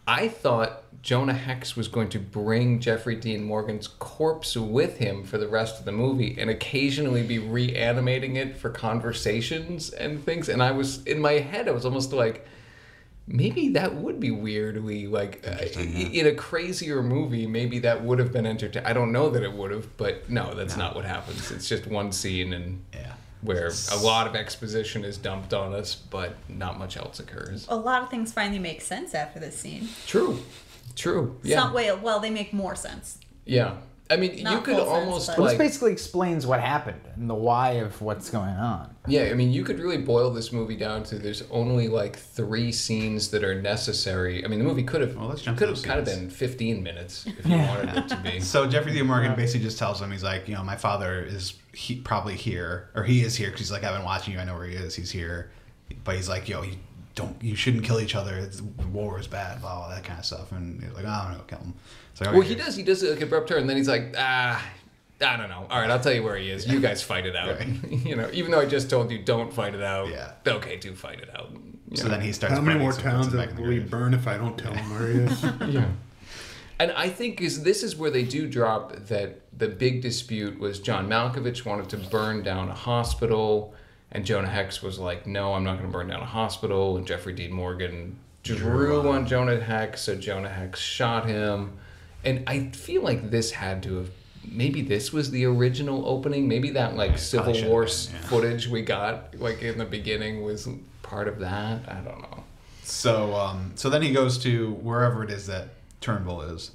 I thought Jonah Hex was going to bring Jeffrey Dean Morgan's corpse with him for the rest of the movie and occasionally be reanimating it for conversations and things. And I was, in my head, I was almost like, maybe that would be weirdly, like, uh, yeah. in a crazier movie, maybe that would have been entertaining. I don't know that it would have, but no, that's No. not what happens. It's just one scene and Yeah. where a lot of exposition is dumped on us, but not much else occurs. A lot of things finally make sense after this scene. True. True. Yeah. Some way, well, they make more sense. Yeah. I mean, Not you could full sense, almost but- Well, like, this basically explains what happened and the why of what's going on. yeah. I mean, you could really boil this movie down to there's only like three scenes that are necessary. I mean, the movie could have Well, let's jump could to have those kind of scenes. been fifteen minutes if you Yeah. wanted it to be. So Jeffrey Dean Morgan basically just tells him, he's like, you know, my father is he, probably here, or he is here, because he's like, I've been watching you, I know where he is, he's here. But he's like, yo, you don't, you shouldn't kill each other, it's, war is bad, blah, blah, that kind of stuff. And he's like, oh, I'm gonna kill him. So, Well, he does. He does like abrupt turn, and then he's like, ah, I don't know. All right, I'll tell you where he is. You guys fight it out. Right. You know, even though I just told you don't fight it out. Yeah. Okay, do fight it out. You So know? then he starts How many burning more some towns back in the will he grave. burn if I don't tell him where he is? Yeah. And I think is this is where they do drop that the big dispute was John Malkovich wanted to burn down a hospital, and Jonah Hex was like, no, I'm not going to burn down a hospital. And Jeffrey Dean Morgan drew on Jonah Hex, so Jonah Hex shot him. And I feel like this had to have, maybe this was the original opening. Maybe that like Yeah, Civil probably War should've been, yeah. footage we got like in the beginning was part of that. I don't know. So, um, so then he goes to wherever it is that Turnbull is.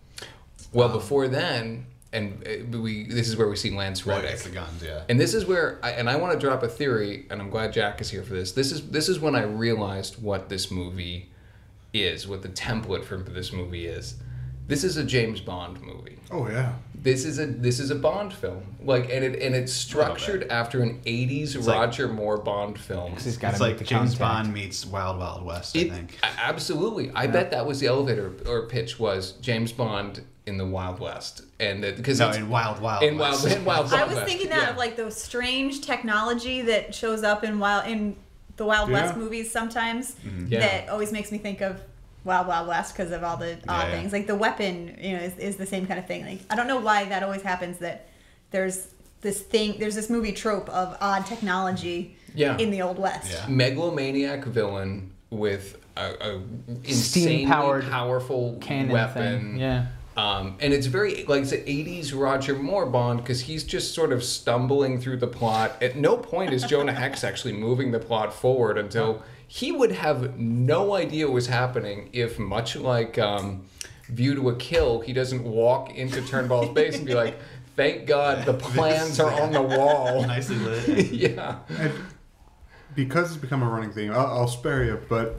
Well, before then, and uh, we this is where we see Lance Right, Reddick. it's the guns, yeah. And this is where, I, and I want to drop a theory, and I'm glad Jack is here for this. This is this is when I realized what this movie is, what the template for this movie is. This is a James Bond movie. Oh yeah. This is a this is a Bond film, like, and it and it's structured after an eighties like- Roger Moore Bond film. He's got It's to like make the James contact. Bond meets Wild Wild West, I It, think. a- absolutely, I bet that was the elevator or pitch was James Bond in the Wild West, and because No, it's in Wild Wild in West. Wild in Wild I Wild was West, thinking that yeah. of like those strange technology that shows up in wild in the Wild Yeah. West movies sometimes. Yeah. That always makes me think of Wild Wild West because of all the odd yeah. things. Like the weapon, you know, is, is the same kind of thing. Like I don't know why that always happens. That there's this thing, there's this movie trope of odd technology Yeah. in the Old West. Yeah. megalomaniac villain with a, a insanely Steam-powered powerful cannon weapon. thing. Yeah. Um, and it's very like it's an eighties Roger Moore Bond because he's just sort of stumbling through the plot. At no point is Jonah Hex actually moving the plot forward until he would have no idea what was happening if, much like um, View to a Kill, he doesn't walk into Turnbull's base and be like, "Thank God the plans are on the wall." Nicely lit. Yeah. And because it's become a running theme, I'll, I'll spare you, but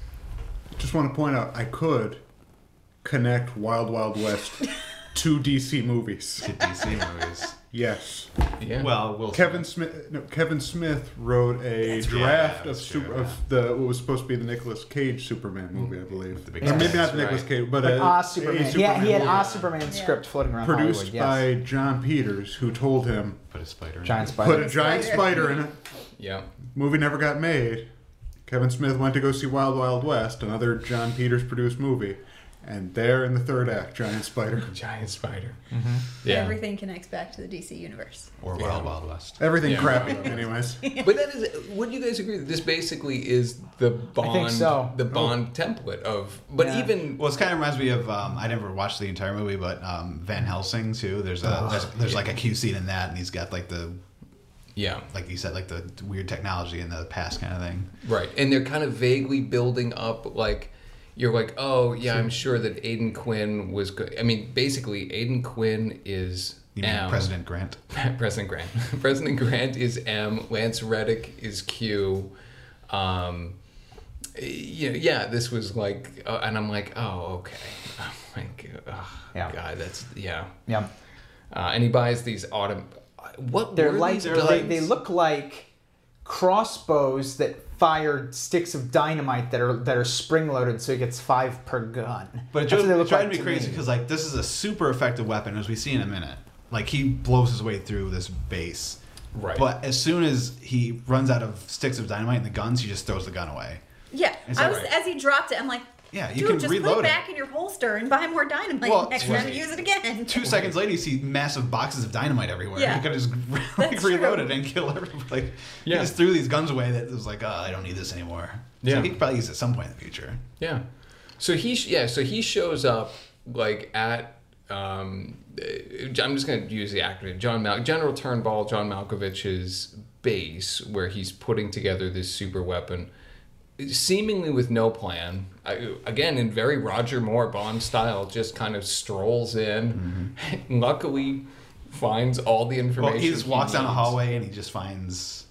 just want to point out I could connect Wild Wild West to D C movies. To D C movies. Yes. Yeah. Well, Will Kevin Smith. No, Kevin Smith wrote a That's- draft yeah, of that's super true, of the what was supposed to be the Nicolas Cage Superman movie, I believe. the big Or maybe tits, not the Nicolas right. Cage, but, But a, Ah a Superman. Yeah, he had movie Ah Superman script floating around produced Hollywood. Yes. by John Peters, who told him Put a spider in Giant it. Spider. put a giant Spider. spider in it. Yeah. Movie never got made. Kevin Smith went to go see Wild Wild West, another John Peters produced movie, and there in the third act, giant spider. Giant spider. Mm-hmm. Yeah. Everything connects back to the D C universe. Or Yeah. Wild Wild West. Everything Yeah. crappy, anyways. But that is. Would you guys agree that this basically is the Bond, so. the Bond template of? But Yeah. even Well, it kind of reminds me of um, I never watched the entire movie, but um, Van Helsing too. There's a there's, there's like a Q scene in that, and he's got like the yeah, like you said, like the weird technology in the past kind of thing. right, and they're kind of vaguely building up like. You're like, oh yeah, I'm sure that Aidan Quinn was good. I mean, basically, Aidan Quinn is You mean M. President Grant? President Grant. President Grant is M. Lance Reddick is Q. Um, you know, yeah, this was like, uh, and I'm like, oh okay, oh my god, oh, Yeah. God, that's yeah. Yeah. Uh, and he buys these autumn. What They're were like these they, guns? they look like crossbows that fire sticks of dynamite that are that are spring loaded, so he gets five per gun. But it That's what they drove, look it drove like me to crazy because like this is a super effective weapon, as we see in a minute. Like he blows his way through this base, Right. But as soon as he runs out of sticks of dynamite and the guns, he just throws the gun away. Yeah, Is I that was right? as he dropped it. I'm like, Yeah, you Dude, can just put reload it back in your holster and buy more dynamite Well, next right. time and use it again. Two seconds later, you see massive boxes of dynamite everywhere. Yeah. You could just like, That's reload true. it and kill everybody. Like, Yeah. He just threw these guns away that was like, oh, I don't need this anymore. Yeah. So he could probably use it at some point in the future. Yeah. So he sh- yeah, so he shows up like at um I'm just going to use the acronym John Mal- General Turnbull, John Malkovich's base where he's putting together this super weapon seemingly with no plan. I, again in very Roger Moore Bond style, just kind of strolls in. Mm-hmm. Luckily finds all the information. Well, he just walks down a needs. hallway and he just finds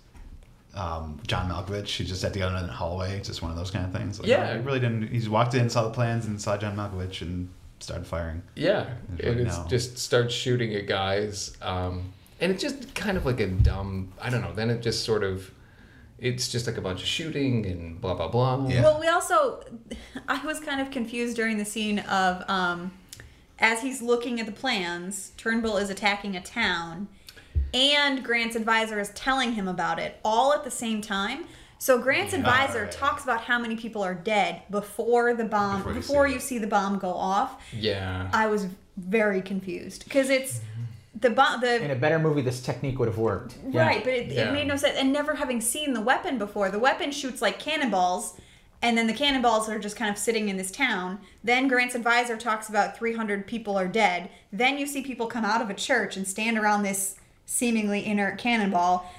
um, John Malkovich. He's just at the other end of the hallway. Just one of those kind of things. Like, Yeah. oh, he really didn't. He just walked in, saw the plans, and saw John Malkovich and started firing. Yeah, It's and like, it's no. just starts shooting at guys, um, and it's just kind of like a dumb. I don't know. Then it just sort of, it's just like a bunch of shooting and blah blah blah. Yeah. Well, we also, I was kind of confused during the scene of, um, as he's looking at the plans, Turnbull is attacking a town, and Grant's advisor is telling him about it all at the same time. So Grant's advisor right. talks about how many people are dead before the bomb, Before before, you you, see see the bomb go off. Yeah. I was very confused because it's the bomb. The In a better movie, this technique would have worked. Yeah. Right, but it, Yeah. it made no sense. And never having seen the weapon before, the weapon shoots like cannonballs, and then the cannonballs are just kind of sitting in this town. Then Grant's advisor talks about three hundred people are dead. Then you see people come out of a church and stand around this seemingly inert cannonball.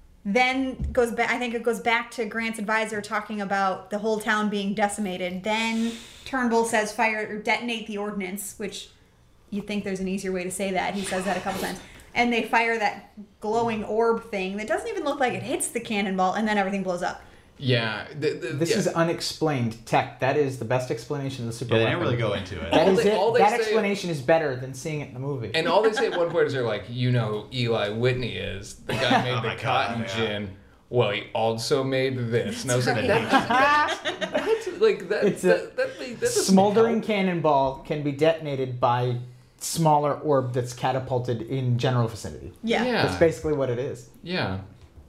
Then goes back. I think it goes back to Grant's advisor talking about the whole town being decimated. Then Turnbull says fire or detonate the ordnance, which you'd think there's an easier way to say that. He says that a couple times. And they fire that glowing orb thing that doesn't even look like it hits the cannonball, and then everything blows up. Yeah. The, the, This yeah. is unexplained tech. That is the best explanation of the super Yeah, they weapon. didn't really go into it. That All is they- it. all they That say- explanation is better than seeing it in the movie. And all they say at one point is they're like, you know, who Eli Whitney is the guy who made Oh the my God, cotton yeah. gin. Well, he also made this. And I was like, Right. that, that's like that. It's a that, that, that doesn't Smoldering help. cannonball can be detonated by smaller orb that's catapulted in general vicinity. Yeah. Yeah. That's basically what it is. Yeah.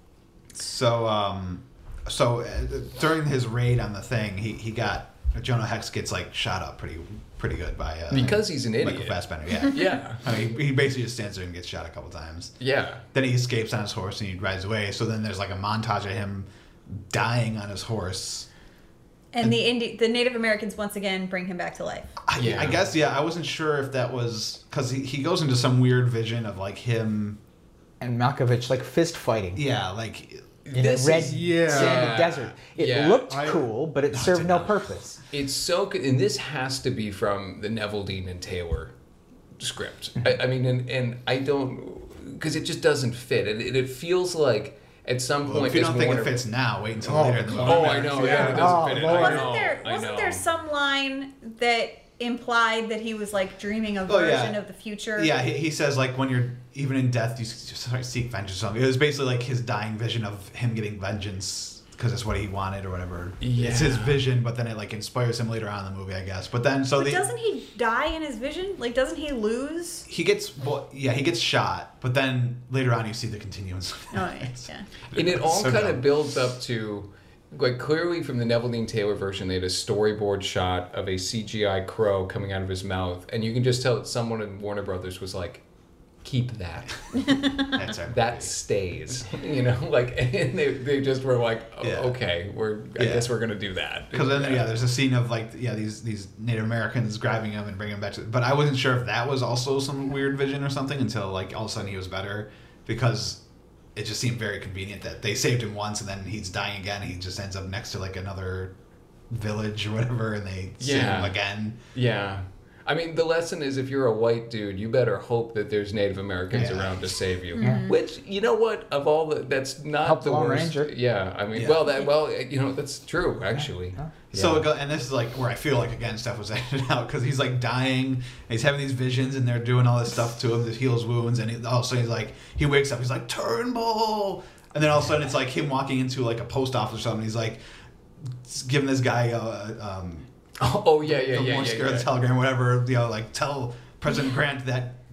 So, um, so uh, during his raid on the thing, he, he got Jonah Hex gets like shot up pretty pretty good by uh, Because he's an Michael idiot. Fassbender. Yeah, Yeah. I mean, he basically just stands there and gets shot a couple times. Yeah. Then he escapes on his horse and he rides away. So then there's like a montage of him dying on his horse. And the Indi- the Native Americans once again bring him back to life. I, Yeah. I guess yeah. I wasn't sure if that was because he, he goes into some weird vision of like him. And Malkovich like fist fighting Yeah, like in This a red is- yeah. sandy desert. It Yeah. looked I- cool, but it No, it served did no not. purpose. It's so good, and this has to be from the Neville Dean and Taylor script. I, I mean, and, and I don't, because it just doesn't fit. It, it, it feels like at some well, point if you this don't think Warner- it fits now, wait until Oh, later in the movie. Oh, I know. Yeah, it doesn't Oh, fit. It. Lord. I Wasn't know. there I wasn't know. there some line that implied that he was like dreaming a Oh, yeah. version of the future? Yeah, he, he says like when you're even in death, you s- s- seek vengeance. Or something. It was basically like his dying vision of him getting vengeance because it's what he wanted or whatever. It's his Yeah. vision, but then it like inspires him later on in the movie, I guess. But then so But the, doesn't he die in his vision? Like, doesn't he lose? he gets well, yeah, he gets shot, but then later on you see the continuance. Oh, yeah. yeah. And it all So kind dumb. of builds up to, like, clearly from the Neville Dean Taylor version, they had a storyboard shot of a C G I crow coming out of his mouth, and you can just tell that someone in Warner Brothers was like, keep that. That's our That movie. stays. You know, like, and they, they just were like, oh, Yeah. okay, we're I Yeah. guess we're gonna do that. Because then yeah, there's a scene of like yeah these these Native Americans grabbing him and bringing him back to. But I wasn't sure if that was also some weird vision or something until like all of a sudden he was better because it just seemed very convenient that they saved him once and then he's dying again. He just ends up next to like another village or whatever, and they save Yeah. him again. Yeah. I mean, the lesson is if you're a white dude, you better hope that there's Native Americans Yeah. around to save you. Mm-hmm. Which, you know what? Of all the, that's not Help the the Lone worst. Ranger. Yeah. I mean, Yeah. well, that, well, you know, that's true, actually. Yeah. So Yeah. it go, and this is like where I feel like again stuff was edited out because he's like dying and he's having these visions and they're doing all this stuff to him that heals wounds and he, all of a sudden he's like he wakes up he's like Turnbull and then all of a sudden it's like him walking into like a post office or something. He's like giving this guy uh, um, Oh, oh, yeah, yeah, the yeah, Morse yeah, code, yeah. the telegram, whatever. You know, like tell President Grant that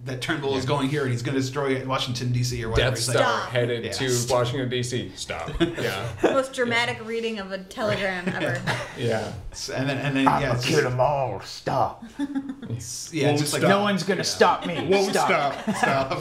that Turnbull is going here and he's going to destroy Washington D C or whatever. Death He's Star like, Stop. headed Yeah. to Washington D C. Stop. Yeah. Most dramatic reading of a telegram ever. Yeah. and then and then yeah, I'll it's kill just, them all. Stop. yeah, Won't it's just like No one's gonna stop me. Won't stop. stop.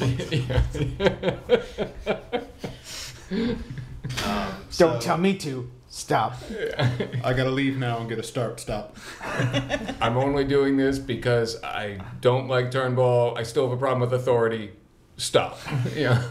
Don't So- tell me to stop. I gotta leave now and get a start. Stop. I'm only doing this because I don't like Turnbull. I still have a problem with authority. Stop. Yeah.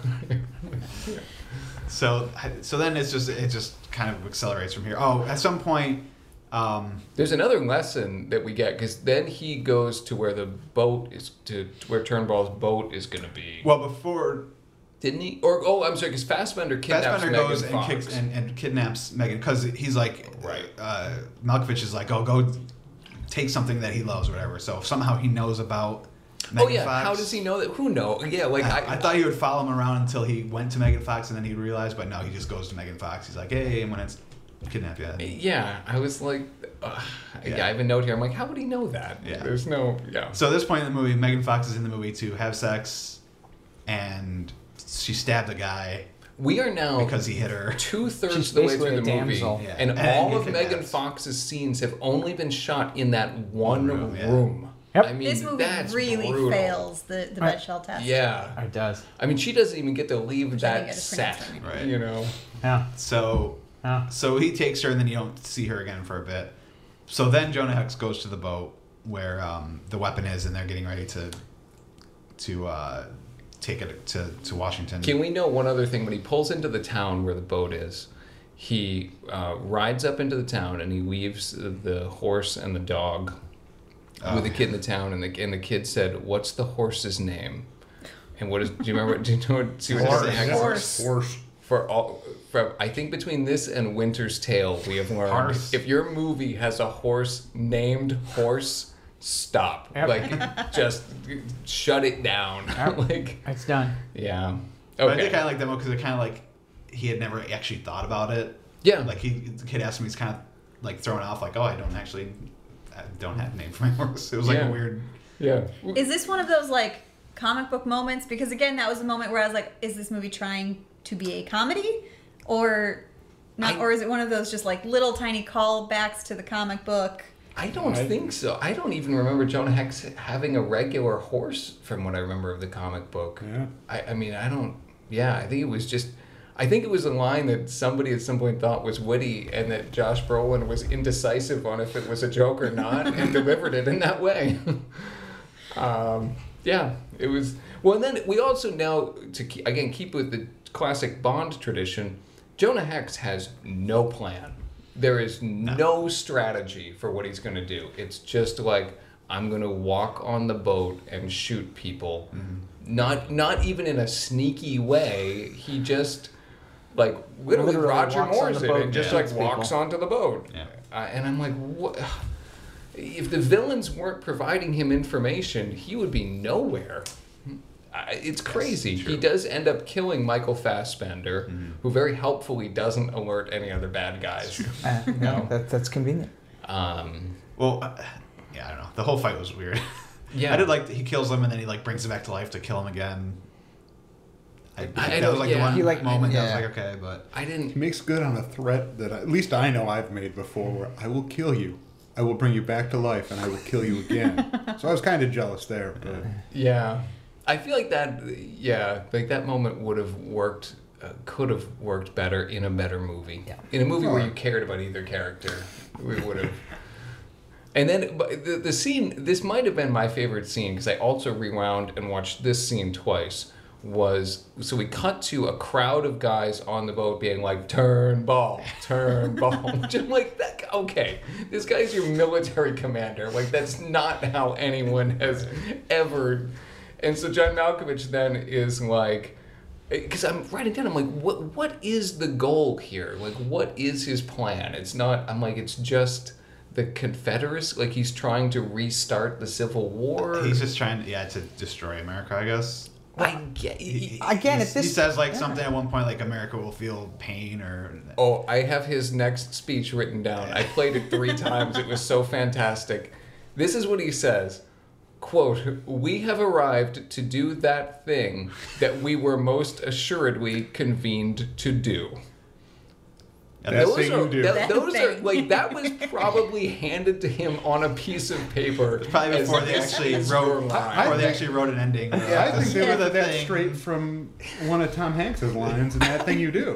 So so then it's just it just kind of accelerates from here. Oh, at some point, um, There's another lesson that we get because then he goes to where the boat is to, to where Turnbull's boat is going to be. well before Didn't he? Or oh, I'm sorry, because Fassbender kidnaps Fassbender Megan goes and Fox. kicks and, and kidnaps Megan because he's like, Right. Uh, Malkovich is like, oh, go take something that he loves or whatever. So somehow he knows about Megan oh yeah, Fox. how does he know that? Who knows? Yeah, like I, I, I thought he would follow him around until he went to Megan Fox and then he'd realize, but no, he just goes to Megan Fox. He's like, hey, I'm gonna kidnap you. Yeah, I was like, uh, yeah. Yeah. I have a note here. I'm like, how would he know that? Yeah. There's no, yeah. So at this point in the movie, Megan Fox is in the movie to have sex, and she stabbed a guy We are now because he hit her. two thirds She's of the way basically through the a movie, damsel. Yeah. and, And all you of can Megan ask. Fox's scenes have only been shot in that one Room, yeah. room. Yep. I mean, This movie that's really brutal. fails the, the Right. bed shell test. Yeah, It does. I mean, she doesn't even get to leave I think that I just set. pronounced her name. Right. You know. Yeah. So Yeah. so he takes her, and then you don't see her again for a bit. So then Jonah Hex goes to the boat where um, the weapon is, and they're getting ready to to uh, take it to, to Washington. Can we know one other thing? When he pulls into the town where the boat is, he uh, rides up into the town and he leaves the, the horse and the dog with the kid in the town, and the and the kid said, "What's the horse's name?" And what is? Do you remember? Do you know what? See what Horse. his name- Horse. Horse. For all, for I think between this and Winter's Tale, we have learned Horse. if your movie has a horse named Horse, stop. Yep. Like, just shut it down. Yep. Like, It's done. yeah. But I Okay. did kind of like that one because it kind of like he had never actually thought about it. Yeah. Like he, the kid asked him, he's kind of like thrown off, like, oh, I don't actually, I don't have a name for my horse. It was like Yeah. a weird. Yeah. Is this one of those like comic book moments? Because again, that was the moment where I was like, is this movie trying to be a comedy? Or not, I- or is it one of those just like little tiny callbacks to the comic book? I don't think so. I don't even remember Jonah Hex having a regular horse from what I remember of the comic book. Yeah. I, I mean, I don't. Yeah, I think it was just. I think it was a line that somebody at some point thought was witty, and that Josh Brolin was indecisive on if it was a joke or not, and delivered it in that way. um, yeah, it was. Well, and then we also now to keep, again keep with the classic Bond tradition. Jonah Hex has no plan. There is no strategy for what he's going to do. It's just like, I'm going to walk on the boat and shoot people. Mm-hmm. Not not even in a sneaky way. He just like literally, Literally Roger walks on Moore's the it boat and just and like shoots walks people. onto the boat. Yeah. Uh, and I'm like, what? If the villains weren't providing him information, he would be nowhere. I- It's crazy. true. He does end up killing Michael Fassbender, Mm-hmm. who very helpfully doesn't alert any other bad guys. Uh, no, that, that's convenient. Um, Well, uh, yeah, I don't know. The whole fight was weird. Yeah. I did like that he kills him and then he like brings him back to life to kill him again. I, I that don't- was like yeah. the one He, like, moment that yeah. was like okay, but I He didn't. makes good on a threat that I, at least I know I've made before, where I will kill you. I will bring you back to life, and I will kill you again. So I was kind of jealous there. But Yeah, I feel like that. Yeah, like that moment would have worked. Uh, could have worked better in a better movie. Yeah. In a movie where Oh. you cared about either character, we would have. And then but the the scene. This might have been my favorite scene because I also rewound and watched this scene twice. Was so we cut to a crowd of guys on the boat being like, turn ball, turn ball. Which I'm like, that, okay, this guy's your military commander. Like, that's not how anyone has ever. And so John Malkovich then is like, because I'm writing down, I'm like, what what is the goal here? Like, what is his plan? It's not, I'm like, it's just the Confederacy. Like, he's trying to restart the Civil War. he's just trying, yeah, to destroy America, I guess. I get. He- Again, he's- if this- he says like yeah. something at one point, like America will feel pain or. Oh, I have his next speech written down. I played it three times. It was so fantastic. This is what he says. quote, "We have arrived to do that thing that we were most assuredly convened to do." And That those thing are, you do. that- That those are thing. like that was probably handed to him on a piece of paper. Probably as before they this actually is wrote your before line. they actually wrote an ending. Yeah, I think they This is left the that thing. straight from one of Tom Hanks's lines, and that thing you do.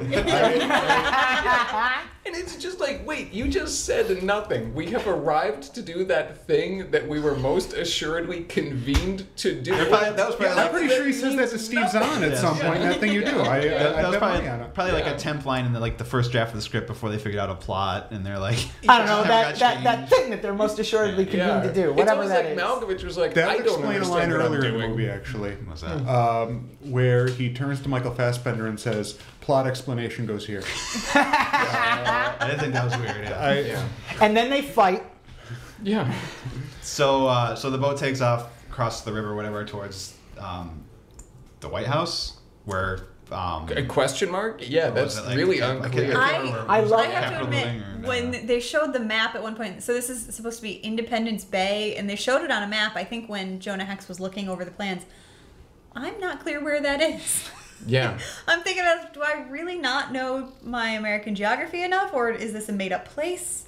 And it's just like, wait, you just said nothing. We have arrived to do that thing that we were most assuredly convened to do. They're probably- that was probably I'm like, pretty sure he says that to Steve Zahn at Yes. some point. That thing you do. I, I, that, I that was bet probably, money on it. probably like Yeah. a temp line in the, like the first draft of the script before they figured out a plot, and they're like, I don't know Never that got that, that changed. thing that they're most assuredly convened to do, It's whatever almost that like is. Malkovich was like, That I would don't explain a understand line what I'm earlier in the doing. movie, actually, What's that? um, where he turns to Michael Fassbender and says, "Plot explanation goes here." I didn't think that was weird. Yeah. I, Yeah. And then they fight. Yeah. So, uh, so the boat takes off across the river, whatever, towards um, the White House, where. Um, A question mark? Yeah, what was that's it, like, really I can't- I unclear. can't I- remember. I Was it love- I have to Capitol admit, building or- when they showed the map at one point, so this is supposed to be Independence Bay, and they showed it on a map, I think when Jonah Hex was looking over the plans. I'm not clear where that is. Yeah. I'm thinking of, do I really not know my American geography enough, or is this a made-up place?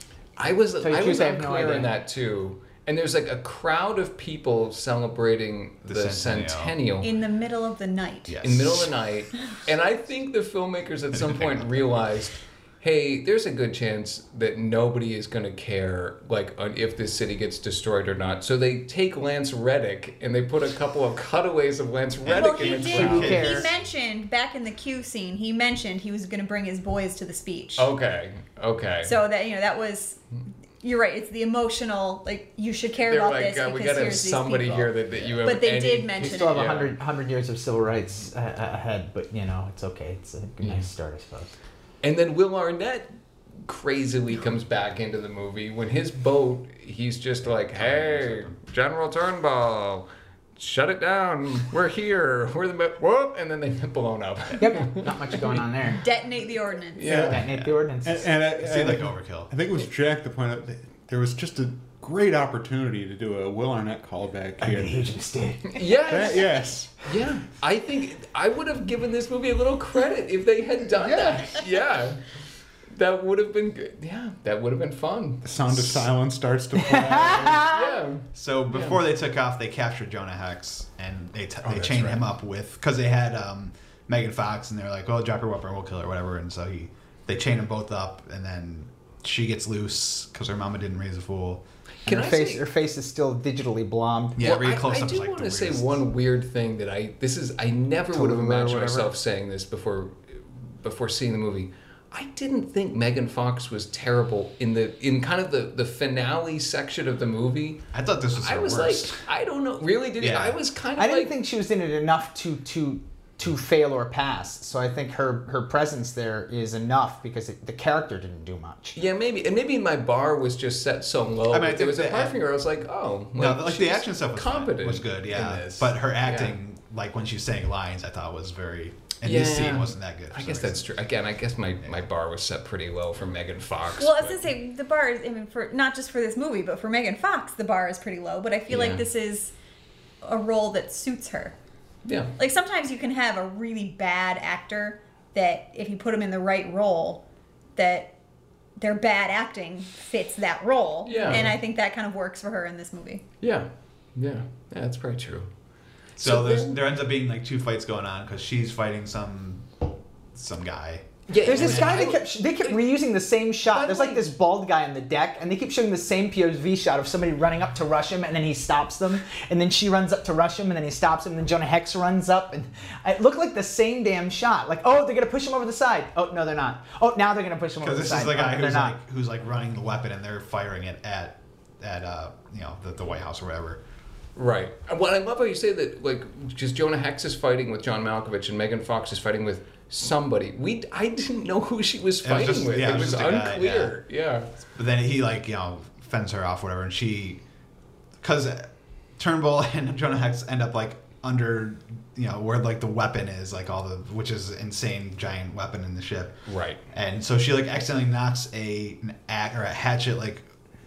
I was Tell you I the was truth, I have no unclear idea. on that too. And there's like a crowd of people celebrating the, The centennial, centennial. In the middle of the night. Yes. in the middle of the night. And I think the filmmakers at some point realized, hey, there's a good chance that nobody is going to care like on if this city gets destroyed or not. So they take Lance Reddick and they put a couple of cutaways of Lance Reddick Well, in he the did. crowd. He cares? mentioned back in the Q scene. He mentioned he was going to bring his boys to the speech. Okay. Okay. So that you know that was. You're right. It's the emotional. Like you should care they're about like, this uh, because we got to have here's these somebody people. here that, that you have. But they any- did We mention still have it. a Yeah. hundred hundred years of civil rights a- a- ahead, but you know it's okay. It's a good, Yeah. nice start, I suppose. And then Will Arnett crazily comes back into the movie when his boat, he's just like, hey, General Turnbull, shut it down. We're here. We're the, ma- whoop, and then they get blown up. Yep, not much going on there. Detonate the ordnance. Yeah. Detonate the ordinance. and, and I, It I, seemed like think- overkill. I think it was Jack that pointed out that there was just a great opportunity to do a Will Arnett callback I made a here. huge mistake. Yes. That- yes. Yeah. I think I would have given this movie a little credit if they had done that. Yeah. That would have been good. Yeah. That would have been fun. The sound of silence starts to play. Yeah. So before they took off, they captured Jonah Hex and they t- they that's chained right. him up with because they had um, Megan Fox and they're like, "Oh, drop your weapon, we'll kill her," whatever. And so he they chain them both up, and then she gets loose because her mama didn't raise a fool. Can her I face, say- her face is still digitally blombed. Yeah, Well, real I, close I up do is like want the to say weirdest. one weird thing that I this is I never would have Tallulah or imagined whatever. myself saying this before before seeing the movie. I didn't think Megan Fox was terrible in the in kind of the, the finale section of the movie. I thought this was her I was worst. like, I don't know, really did Yeah. I was kind of I didn't like think she was in it enough to to to fail or pass. So I think her her presence there is enough because it, the character didn't do much. yeah, maybe, and maybe my bar was just set so low. I mean, I that there think was a the part act- for me where I was like, oh, no, like the she's action stuff was fine, competent, was good, yeah. in this. But her Yeah. acting, like when she was saying lines, I thought was very. And Yeah. this scene wasn't that good. for I some guess reason. that's true. Again, I guess my, my bar was set pretty low for Megan Fox. Well, I was but- gonna say the bar is. I mean, for not just for this movie, but for Megan Fox, the bar is pretty low. But I feel Yeah. like this is a role that suits her. yeah. Like sometimes you can have a really bad actor that if you put them in the right role, that their bad acting fits that role. Yeah. And I think that kind of works for her in this movie. Yeah, yeah, yeah. That's probably true. So, So there's, then- there ends up being like two fights going on because she's fighting some some guy. Yeah, There's this and guy I- that kept they kept reusing the same shot. By the There's like way- this bald guy on the deck, and they keep showing the same P O V shot of somebody running up to rush him, and then he stops them, and then she runs up to rush him, and then he stops him, and then Jonah Hex runs up, and it looked like the same damn shot. Like, oh, they're gonna push him over the side. Oh no, they're not. Oh, now they're gonna push him over Because the this side. is the guy Oh, they're who's not. like who's like running the weapon and they're firing it at at uh you know the, the White House or whatever. Right. Well, I love how you say that. Like, just Jonah Hex is fighting with John Malkovich, and Megan Fox is fighting with somebody. We I didn't know who she was It was fighting just- with. yeah, it it was was just a guy, unclear. yeah. But then he like you know fends her off whatever, and she because Turnbull and Jonah Hex end up like under you know where like the weapon is like all the which is insane giant weapon in the ship. Right. And so she like accidentally knocks a an axe or a hatchet like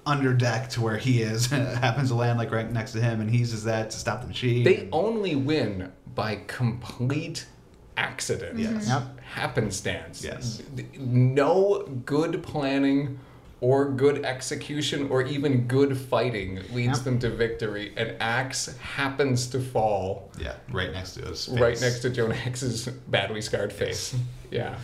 under deck to where he is. And it happens to land like right next to him, and he uses that to stop the machine. They and- only win by complete accident. Yes. Yep. Happenstance. Yes. No good planning or good execution or even good fighting leads Yep. them to victory. And Axe happens to fall Yeah, right next to his face. right next to Jonah Hex's badly scarred face. Yeah.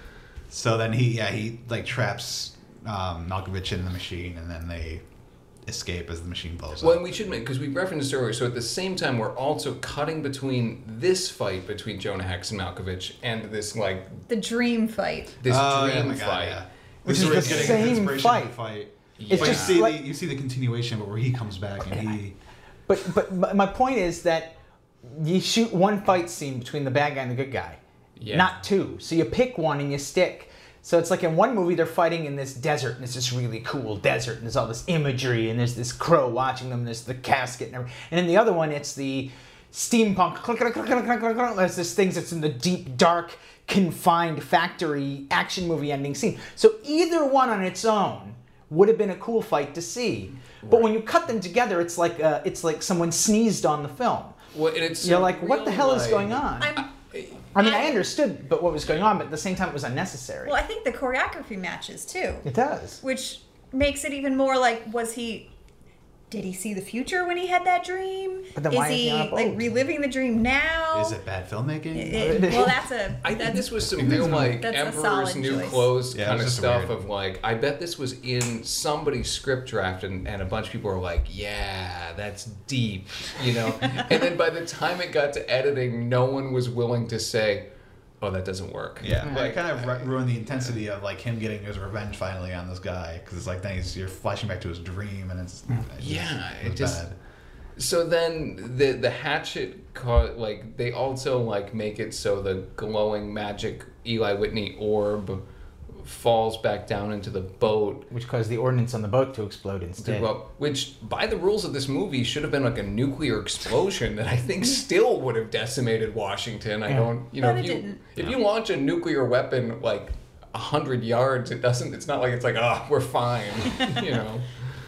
So then he, yeah, he like traps um, Malkovich in the machine, and then they escape as the machine blows Well, up. and we should make, because we referenced earlier, so at the same time, we're also cutting between this fight between Jonah Hex and Malkovich and this, like, The dream fight. this Oh, yeah, dream my God, fight. yeah. Which This is where the he's getting same inspiration fight. to fight. It's But just you see like- the you see the continuation, but where he comes back and he. But but my my point is that you shoot one fight scene between the bad guy and the good guy, Yeah. not two. So you pick one and you stick. So it's like in one movie they're fighting in this desert, and it's this really cool desert, and there's all this imagery, and there's this crow watching them, there's the casket, and everything. And in the other one, it's the steampunk. Click, click, click, click, click, click, click. There's this thing that's in the deep, dark, confined factory action movie ending scene. So either one on its own would have been a cool fight to see. But when you cut them together, it's like uh, it's like someone sneezed on the film. Well, and it's You're like, what the real, hell is like- going on? I'm, I mean, I understood, but what was going on, but at the same time, it was unnecessary. well, I think the choreography matches too, It does. which makes it even more like, was he? Did he see the future when he had that dream? But then is why is he he on a like boat? reliving the dream now? Is it bad filmmaking? It- well, that's a. I think that's, this was some think real that's a- like that's a Emperor's solid New choice. Clothes Yeah, it kind was of just stuff weird. of like I bet this was in somebody's script draft and, and a bunch of people were like, yeah, that's deep, you know. And then by the time it got to editing, no one was willing to say, oh, that doesn't work. Yeah, but Like, it kind of ru- ruined the intensity of like him getting his revenge finally on this guy, because it's like then he's, you're flashing back to his dream, and it's, it's Yeah, it it was just- bad. So then the the hatchet caught like they also like make it so the glowing magic Eli Whitney orb falls back down into the boat. Which caused the ordnance on the boat to explode to instead. go up, which by the rules of this movie should have been like a nuclear explosion that I think still would have decimated Washington. I Yeah. don't, you know, But if it you didn't. if you launch a nuclear weapon like a hundred yards, it doesn't. It's not like it's like oh we're fine, you know.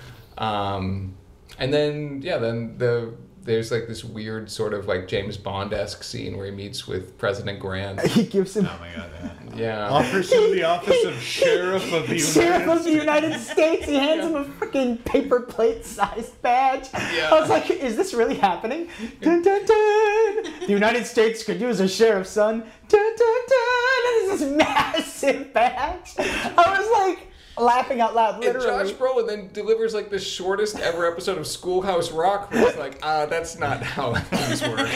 Um, and then yeah, then the there's like this weird sort of like James Bond-esque scene where he meets with President Grant. He gives him Oh my god, yeah. Yeah. Offers him the office of Sheriff of the Sheriff United of the United States. He hands him a freaking paper plate sized badge. Yeah. I was like, is this really happening? Dun, dun, dun. The United States could use a sheriff, son. Dun, dun, dun. And it's this massive badge. I was like laughing out loud, And literally. Josh Brolin then delivers like the shortest ever episode of Schoolhouse Rock, where it's like, ah, that's not how things work.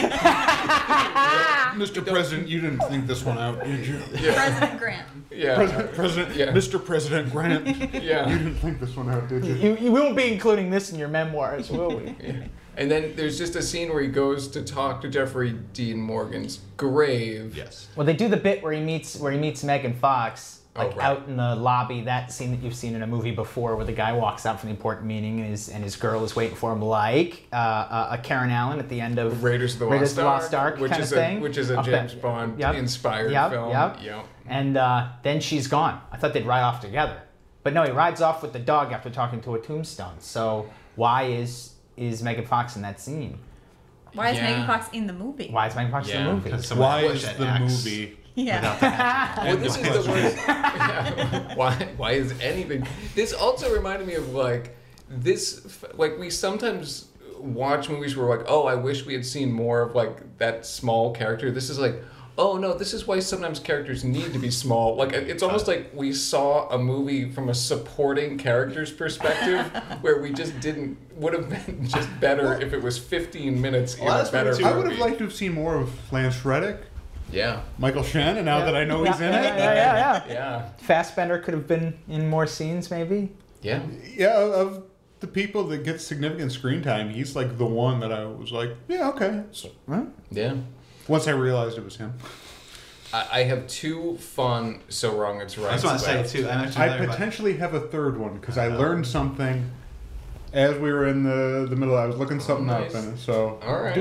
Mister President, you didn't think this one out, did you? President Grant. Yeah. President, Yeah. Mister President Grant, Yeah. you didn't think this one out, did you? You, you won't be including this in your memoirs, will we? And then there's just a scene where he goes to talk to Jeffrey Dean Morgan's grave. Yes. Well, they do the bit where he meets where he meets Megan Fox, Oh, like right. out in the lobby. That scene that you've seen in a movie before, where the guy walks out from the important meeting and his and his girl is waiting for him, like uh, uh, a Karen Allen at the end of Raiders of the Raiders Lost, of the Lost Ark which kind is of a thing. which is a Up James there. Bond Yep. inspired Yep, film. yep. Yep. And uh, then she's gone. I thought they'd ride off together, but no, he rides off with the dog after talking to a tombstone. So why is is Megan Fox in that scene? Why is Yeah. Megan Fox in the movie? Why is Megan Fox in Yeah, the movie? Because someone Why pushed is that the axe movie? Yeah. without the hatchet. Well, this is the worst. Yeah. Why? Why is anything? This also reminded me of like this. Like we sometimes watch movies where we're like, oh, I wish we had seen more of like that small character. This is like, oh no, this is why sometimes characters need to be small. Like it's almost like we saw a movie from a supporting character's perspective, where we just didn't would have been just better if it was fifteen minutes in Well, a that's better what movie. I would have liked to have seen more of Lance Reddick, Yeah. Michael Shannon, now that I know he's yeah, in yeah, it. Yeah, yeah, yeah. Yeah. Fassbender could have been in more scenes, maybe. Yeah. Yeah, of the people that get significant screen time, he's like the one that I was like, yeah, okay. So, Huh? Yeah. once I realized it was him. I I have two fun So Wrong It's Right. I just want to say left. too. I mentioned I earlier about- potentially have a third one because I Uh-oh. learned something as we were in the the middle. I was looking something nice. up, and so All right. do your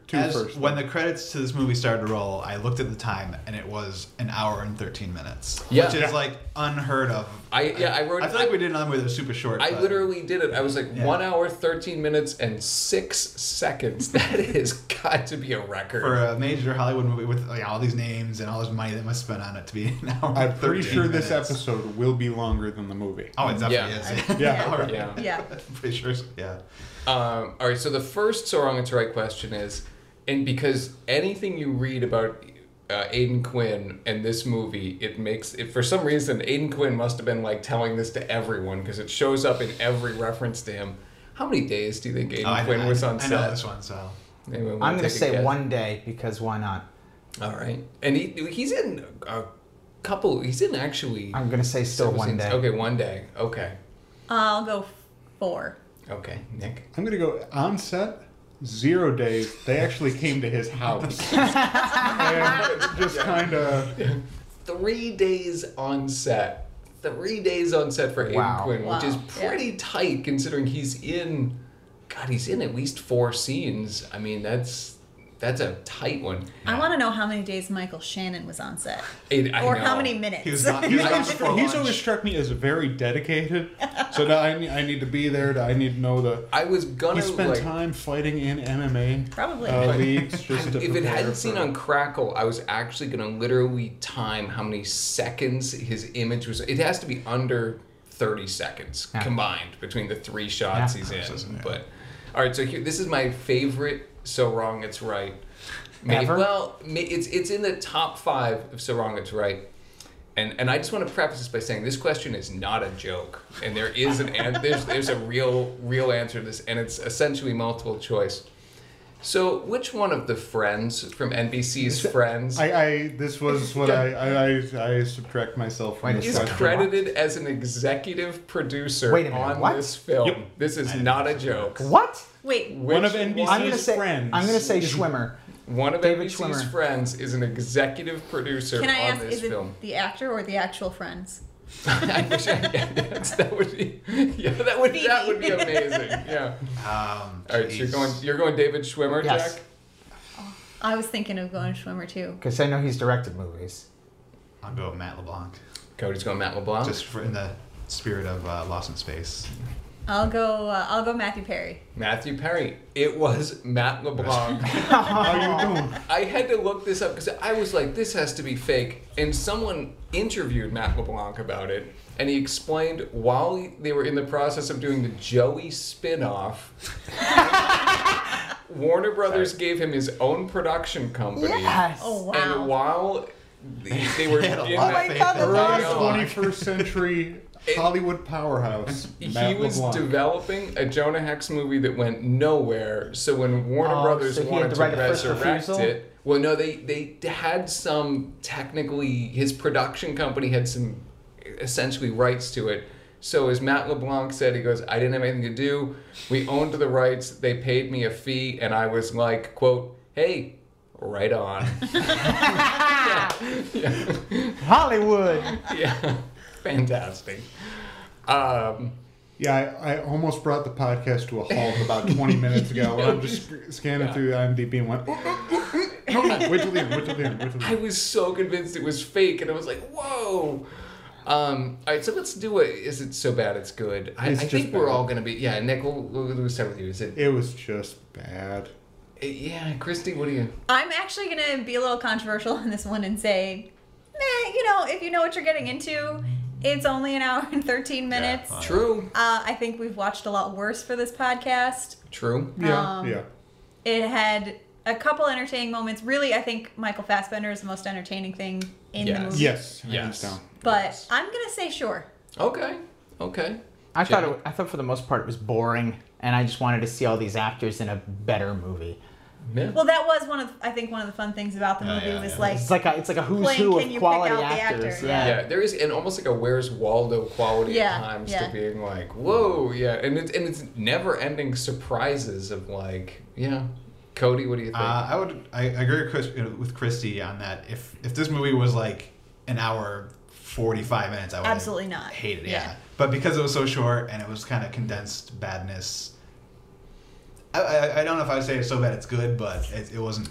two as, first. when the credits to this movie started to roll, I looked at the time and it was an hour and thirteen minutes, Yeah. which is Yeah. like unheard of. I yeah, I wrote. I feel like we did another movie that was super short. I but- literally did it. I was like Yeah. one hour, thirteen minutes, and six seconds. That has got to be a record. for a major Hollywood movie with like, all these names and all this money they must spend on it to be an hour. I'm and pretty thirteen sure this minutes. episode will be longer than the movie. Oh, it definitely Yeah. is. Yeah. All right. Yeah. Yeah. I'm pretty sure. so- Yeah. Um, all right, so the first So Wrong It's Right question is, and because anything you read about uh, Aidan Quinn and this movie, it makes it for some reason Aidan Quinn must have been like telling this to everyone because it shows up in every reference to him. How many days do you think Aidan Oh, I, Quinn I, was on I set? know this one, so Anyone wanna I'm going to take a say guess? one day because why not? All right, and he he's in a couple. He's in actually. I'm going to say still several one scenes. day. Okay, one day. Okay, I'll go four. okay, Nick. I'm gonna go on set. Zero days. They actually came to his house and just kind of. Three days on set. Three days on set for Aidan Wow. Quinn, which Wow. is pretty tight considering he's in. God, he's in at least four scenes. I mean, that's that's a tight one. I want to know how many days Michael Shannon was on set, It, I or know. how many minutes. he was gone, he was gone before He's lunch. always struck me as very dedicated. So now I need, I need to be there. I need to know the. I was gonna He spent like. time fighting in M M A Probably. uh, leagues just to If it prepare hadn't seen for- on Crackle, I was actually gonna literally time how many seconds his image was. It has to be under thirty seconds Yeah. combined between the three shots Yeah. he's in. Yeah. But all right, so here, this is my favorite. So Wrong It's Right. Maybe, Ever? well, ma- it's it's in the top five of So Wrong It's Right. And and I just want to preface this by saying this question is not a joke, and there is an, an there's there's a real real answer to this, and it's essentially multiple choice. So, which one of the friends from N B C's Friends I, I this was what I, I, I I subtract myself from Wait, this is question. credited as an executive producer Wait a minute, on what? this film? Yep. This is I didn't not a know. joke. What? Wait, Which One of N B C's I'm going to say friends. I'm going to say Schwimmer. One of David N B C's Schwimmer. Friends is an executive producer can I on ask, this is it film. the actor or the actual friends? I wish I, yeah, that's, that would be yeah that would that would be amazing. Yeah. Um, All right, so you're jeez. going you're going David Schwimmer, Yes. Jack. I was thinking of going Schwimmer too. Because I know he's directed movies. I'll go with Matt LeBlanc, Cody's going Matt LeBlanc. just for in the spirit of uh, Lost in Space. I'll go. Uh, I'll go Matthew Perry. Matthew Perry. It was Matt LeBlanc. How you doing? I had to look this up because I was like, this has to be fake. And someone interviewed Matt LeBlanc about it, and he explained while he- they were in the process of doing the Joey spin-off, Warner Brothers gave him his own production company. Yes. Oh wow. And while they, they were They had a in lot that, of my God, faith in that's Early Matt awesome. LeBlanc. twenty-first century Hollywood powerhouse. he Matt was LeBlanc. developing a Jonah Hex movie that went nowhere. So when Warner Oh, Brothers so he had wanted the to right of first resurrect refusal? it, well, no, they they had some technically his production company had some essentially rights to it. So as Matt LeBlanc said, he goes, "I didn't have anything to do. We owned the rights. They paid me a fee, and I was like, quote, hey." Right on. Hollywood. Yeah. Fantastic. Um, Yeah, I, I almost brought the podcast to a halt about twenty minutes ago. Where I'm just sc- scanning Yeah. through IMDb and went, no, no, wait till the end, wait till the end, wait till the I end. was so convinced it was fake, and I was like, whoa. Um, all right, so let's do it. Is it so bad it's good? I, I It's just think we're bad. all going to be. Yeah, Nick, we'll, we'll, we'll start with you. Is it. It was just bad. Yeah, Christy, what do you. I'm actually gonna be a little controversial on this one and say, nah, you know, if you know what you're getting into, it's only an hour and thirteen minutes. fine. True. Uh, I think we've watched a lot worse for this podcast. True. Yeah, Um, yeah. It had a couple entertaining moments. Really, I think Michael Fassbender is the most entertaining thing in the Yes. movie. Yes, hands Yes. down. But Yes. I'm gonna say sure. Okay. Okay. I thought Jack? it, I thought for the most part it was boring, and I just wanted to see all these actors in a better movie. Yeah. Well, that was one of I think one of the fun things about the Yeah, movie yeah, was yeah. like It's like a it's like a who's Playing who Can of You Pick quality Out the actors. Actor? Yeah. Yeah, there is and almost like a Where's Waldo quality Yeah, at times yeah. to being like, whoa, yeah, and it's and it's never ending surprises of like, yeah. Cody, what do you think? Uh, I would I, I agree with, Chris, with Christy on that. If if this movie was like an hour forty-five minutes, I would Absolutely not. hate it. Yeah. Yeah. But because it was so short and it was kind of condensed badness, I, I I don't know if I would say it's so bad it's good, but it, it wasn't.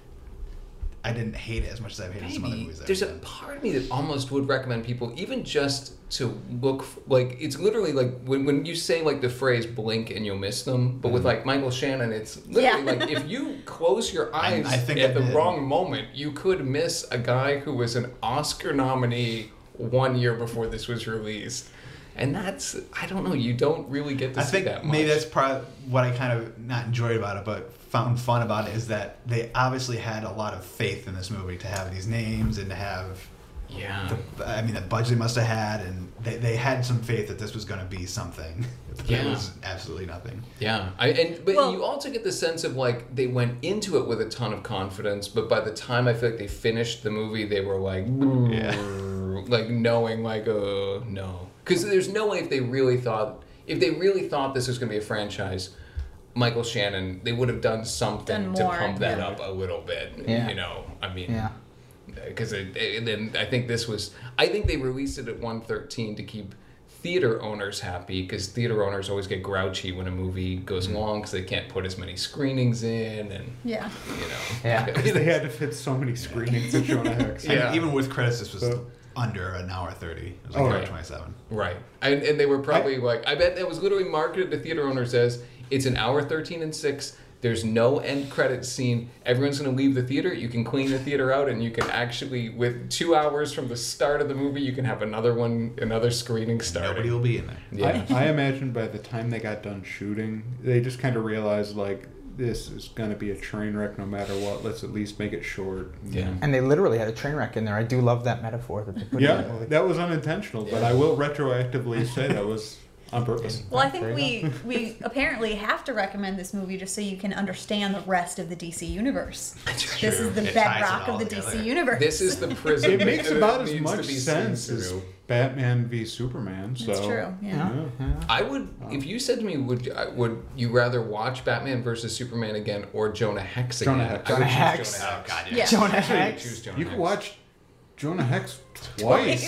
I didn't hate it as much as I've hated some other Maybe movies. that there's a I've done. part of me that almost would recommend people even just to look f- like it's literally like when, when you say like the phrase blink and you'll miss them, but with like Michael Shannon it's literally Yeah. like if you close your eyes I think at I the did. wrong moment you could miss a guy who was an Oscar nominee one year before this was released. And that's, I don't know, you don't really get to I see think that much. maybe that's part of what I kind of not enjoyed about it, but found fun about it is that they obviously had a lot of faith in this movie to have these names and to have. Yeah. The, I mean, the budget they must have had, and they, they had some faith that this was going to be something. But Yeah. it was absolutely nothing. Yeah, I, and but Well- you also get the sense of like they went into it with a ton of confidence, but by the time I feel like they finished the movie, they were like, Yeah. like knowing like, uh, no, because there's no way if they really thought if they really thought this was going to be a franchise, Michael Shannon, they would have done something Done to more, pump that yeah. up a little bit. Yeah. You know, I mean, Yeah. because and then I think this was I think they released it at one thirteen to keep theater owners happy because theater owners always get grouchy when a movie goes long because they can't put as many screenings in and Yeah. you know Yeah. They had to fit so many screenings of Jonah Hex. Yeah. And even with credits, this was So- under an hour thirty. It was like Oh, an hour right. twenty-seven. right and, and they were probably like I bet that was literally marketed to theater owners as it's an hour thirteen and six. There's no end credit scene. Everyone's going to leave the theater. You can clean the theater out, and you can actually, with two hours from the start of the movie, you can have another one, another screening starting. Nobody will be in there. Yeah. I, I imagine by the time they got done shooting, they just kind of realized like this is going to be a train wreck no matter what. Let's at least make it short. Yeah. And they literally had a train wreck in there. I do love that metaphor that they put in Yeah, there. that was unintentional, but Yeah. I will retroactively say that was on purpose. Well, I There think you we we apparently have to recommend this movie just so you can understand the rest of the D C universe. This true. is the It ties it bedrock all of the D together. C universe. This is the prison. It makes that about as needs to much be sense seen as through. Batman v Superman. So It's true. Yeah. Yeah. Yeah. I would, if you said to me, would I- would you rather watch Batman versus Superman again or Jonah Hex again? Jonah Hex. I would Jonah choose Hex. Jonah Oh, Hex. God, yeah. Yeah. Jonah Actually, I would Hex. choose Jonah you Hex. can watch Jonah Hex twice.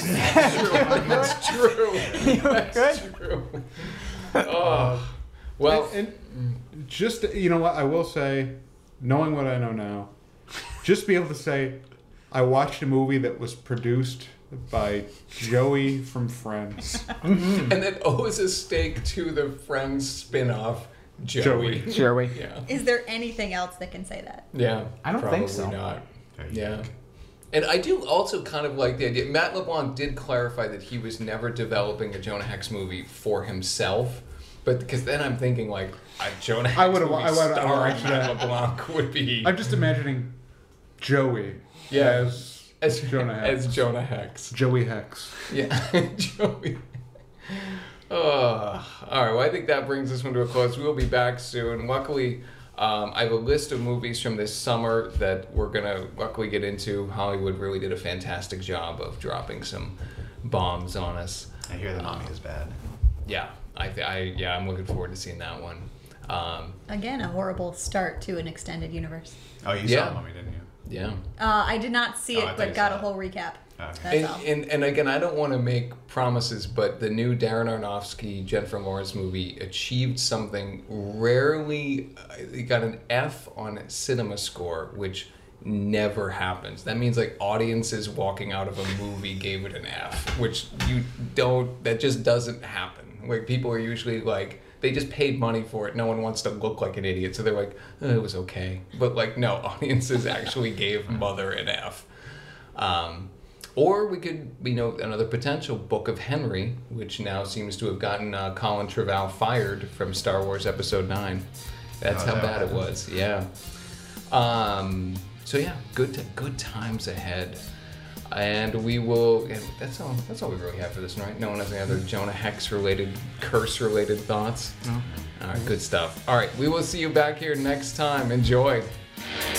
That's true. That's true. Oh, well, and, and just you know what I will say, knowing what I know now, just be able to say, I watched a movie that was produced by Joey from Friends. and then owes a stake to the Friends spin-off, Joey. Joey. Joey. Yeah. Is there anything else that can say that? Yeah. I don't probably think so. not. Very Yeah. unique. And I do also kind of like the idea. Matt LeBlanc did clarify that he was never developing a Jonah Hex movie for himself, but because then I'm thinking like a Jonah Hex I would've- movie I would've- I would've starring watched Matt that. LeBlanc would be I'm just imagining Joey Yeah. as, as Jonah Hex. as Jonah Hex. Joey Hex. Yeah, Joey. Oh, all right. Well, I think that brings this one to a close. We'll be back soon. Luckily, um, I have a list of movies from this summer that we're gonna luckily get into. Hollywood really did a fantastic job of dropping some bombs on us. I hear the mummy is bad. Yeah, I, th- I yeah, I'm looking forward to seeing that one. Um, Again, a horrible start to an extended universe. Oh, you Yeah. saw the mummy, didn't you? yeah. Uh, I did not see Oh, I it, thought but you got saw a it. whole recap. Okay. That's And, all. and and again, I don't want to make promises, but the new Darren Aronofsky, Jennifer Lawrence movie achieved something rarely. uh, It got an F on Cinema Score, which never happens. That means like audiences walking out of a movie gave it an F, which you don't. That just doesn't happen. Like people are usually like. They just paid money for it. No one wants to look like an idiot, so they're like, oh, "It was okay." But like, no, audiences actually gave Mother an F. Um, or we could, you know, another potential Book of Henry, which now seems to have gotten uh, Colin Trevorrow fired from Star Wars Episode Nine. That's Oh, how is that bad what it was. Yeah. Um, so yeah, good t- good times ahead. And we will. Yeah, that's all. That's all we really have for this night. No one has any other Jonah Hex related, curse related thoughts. No. All right, good stuff. All right, we will see you back here next time. Enjoy.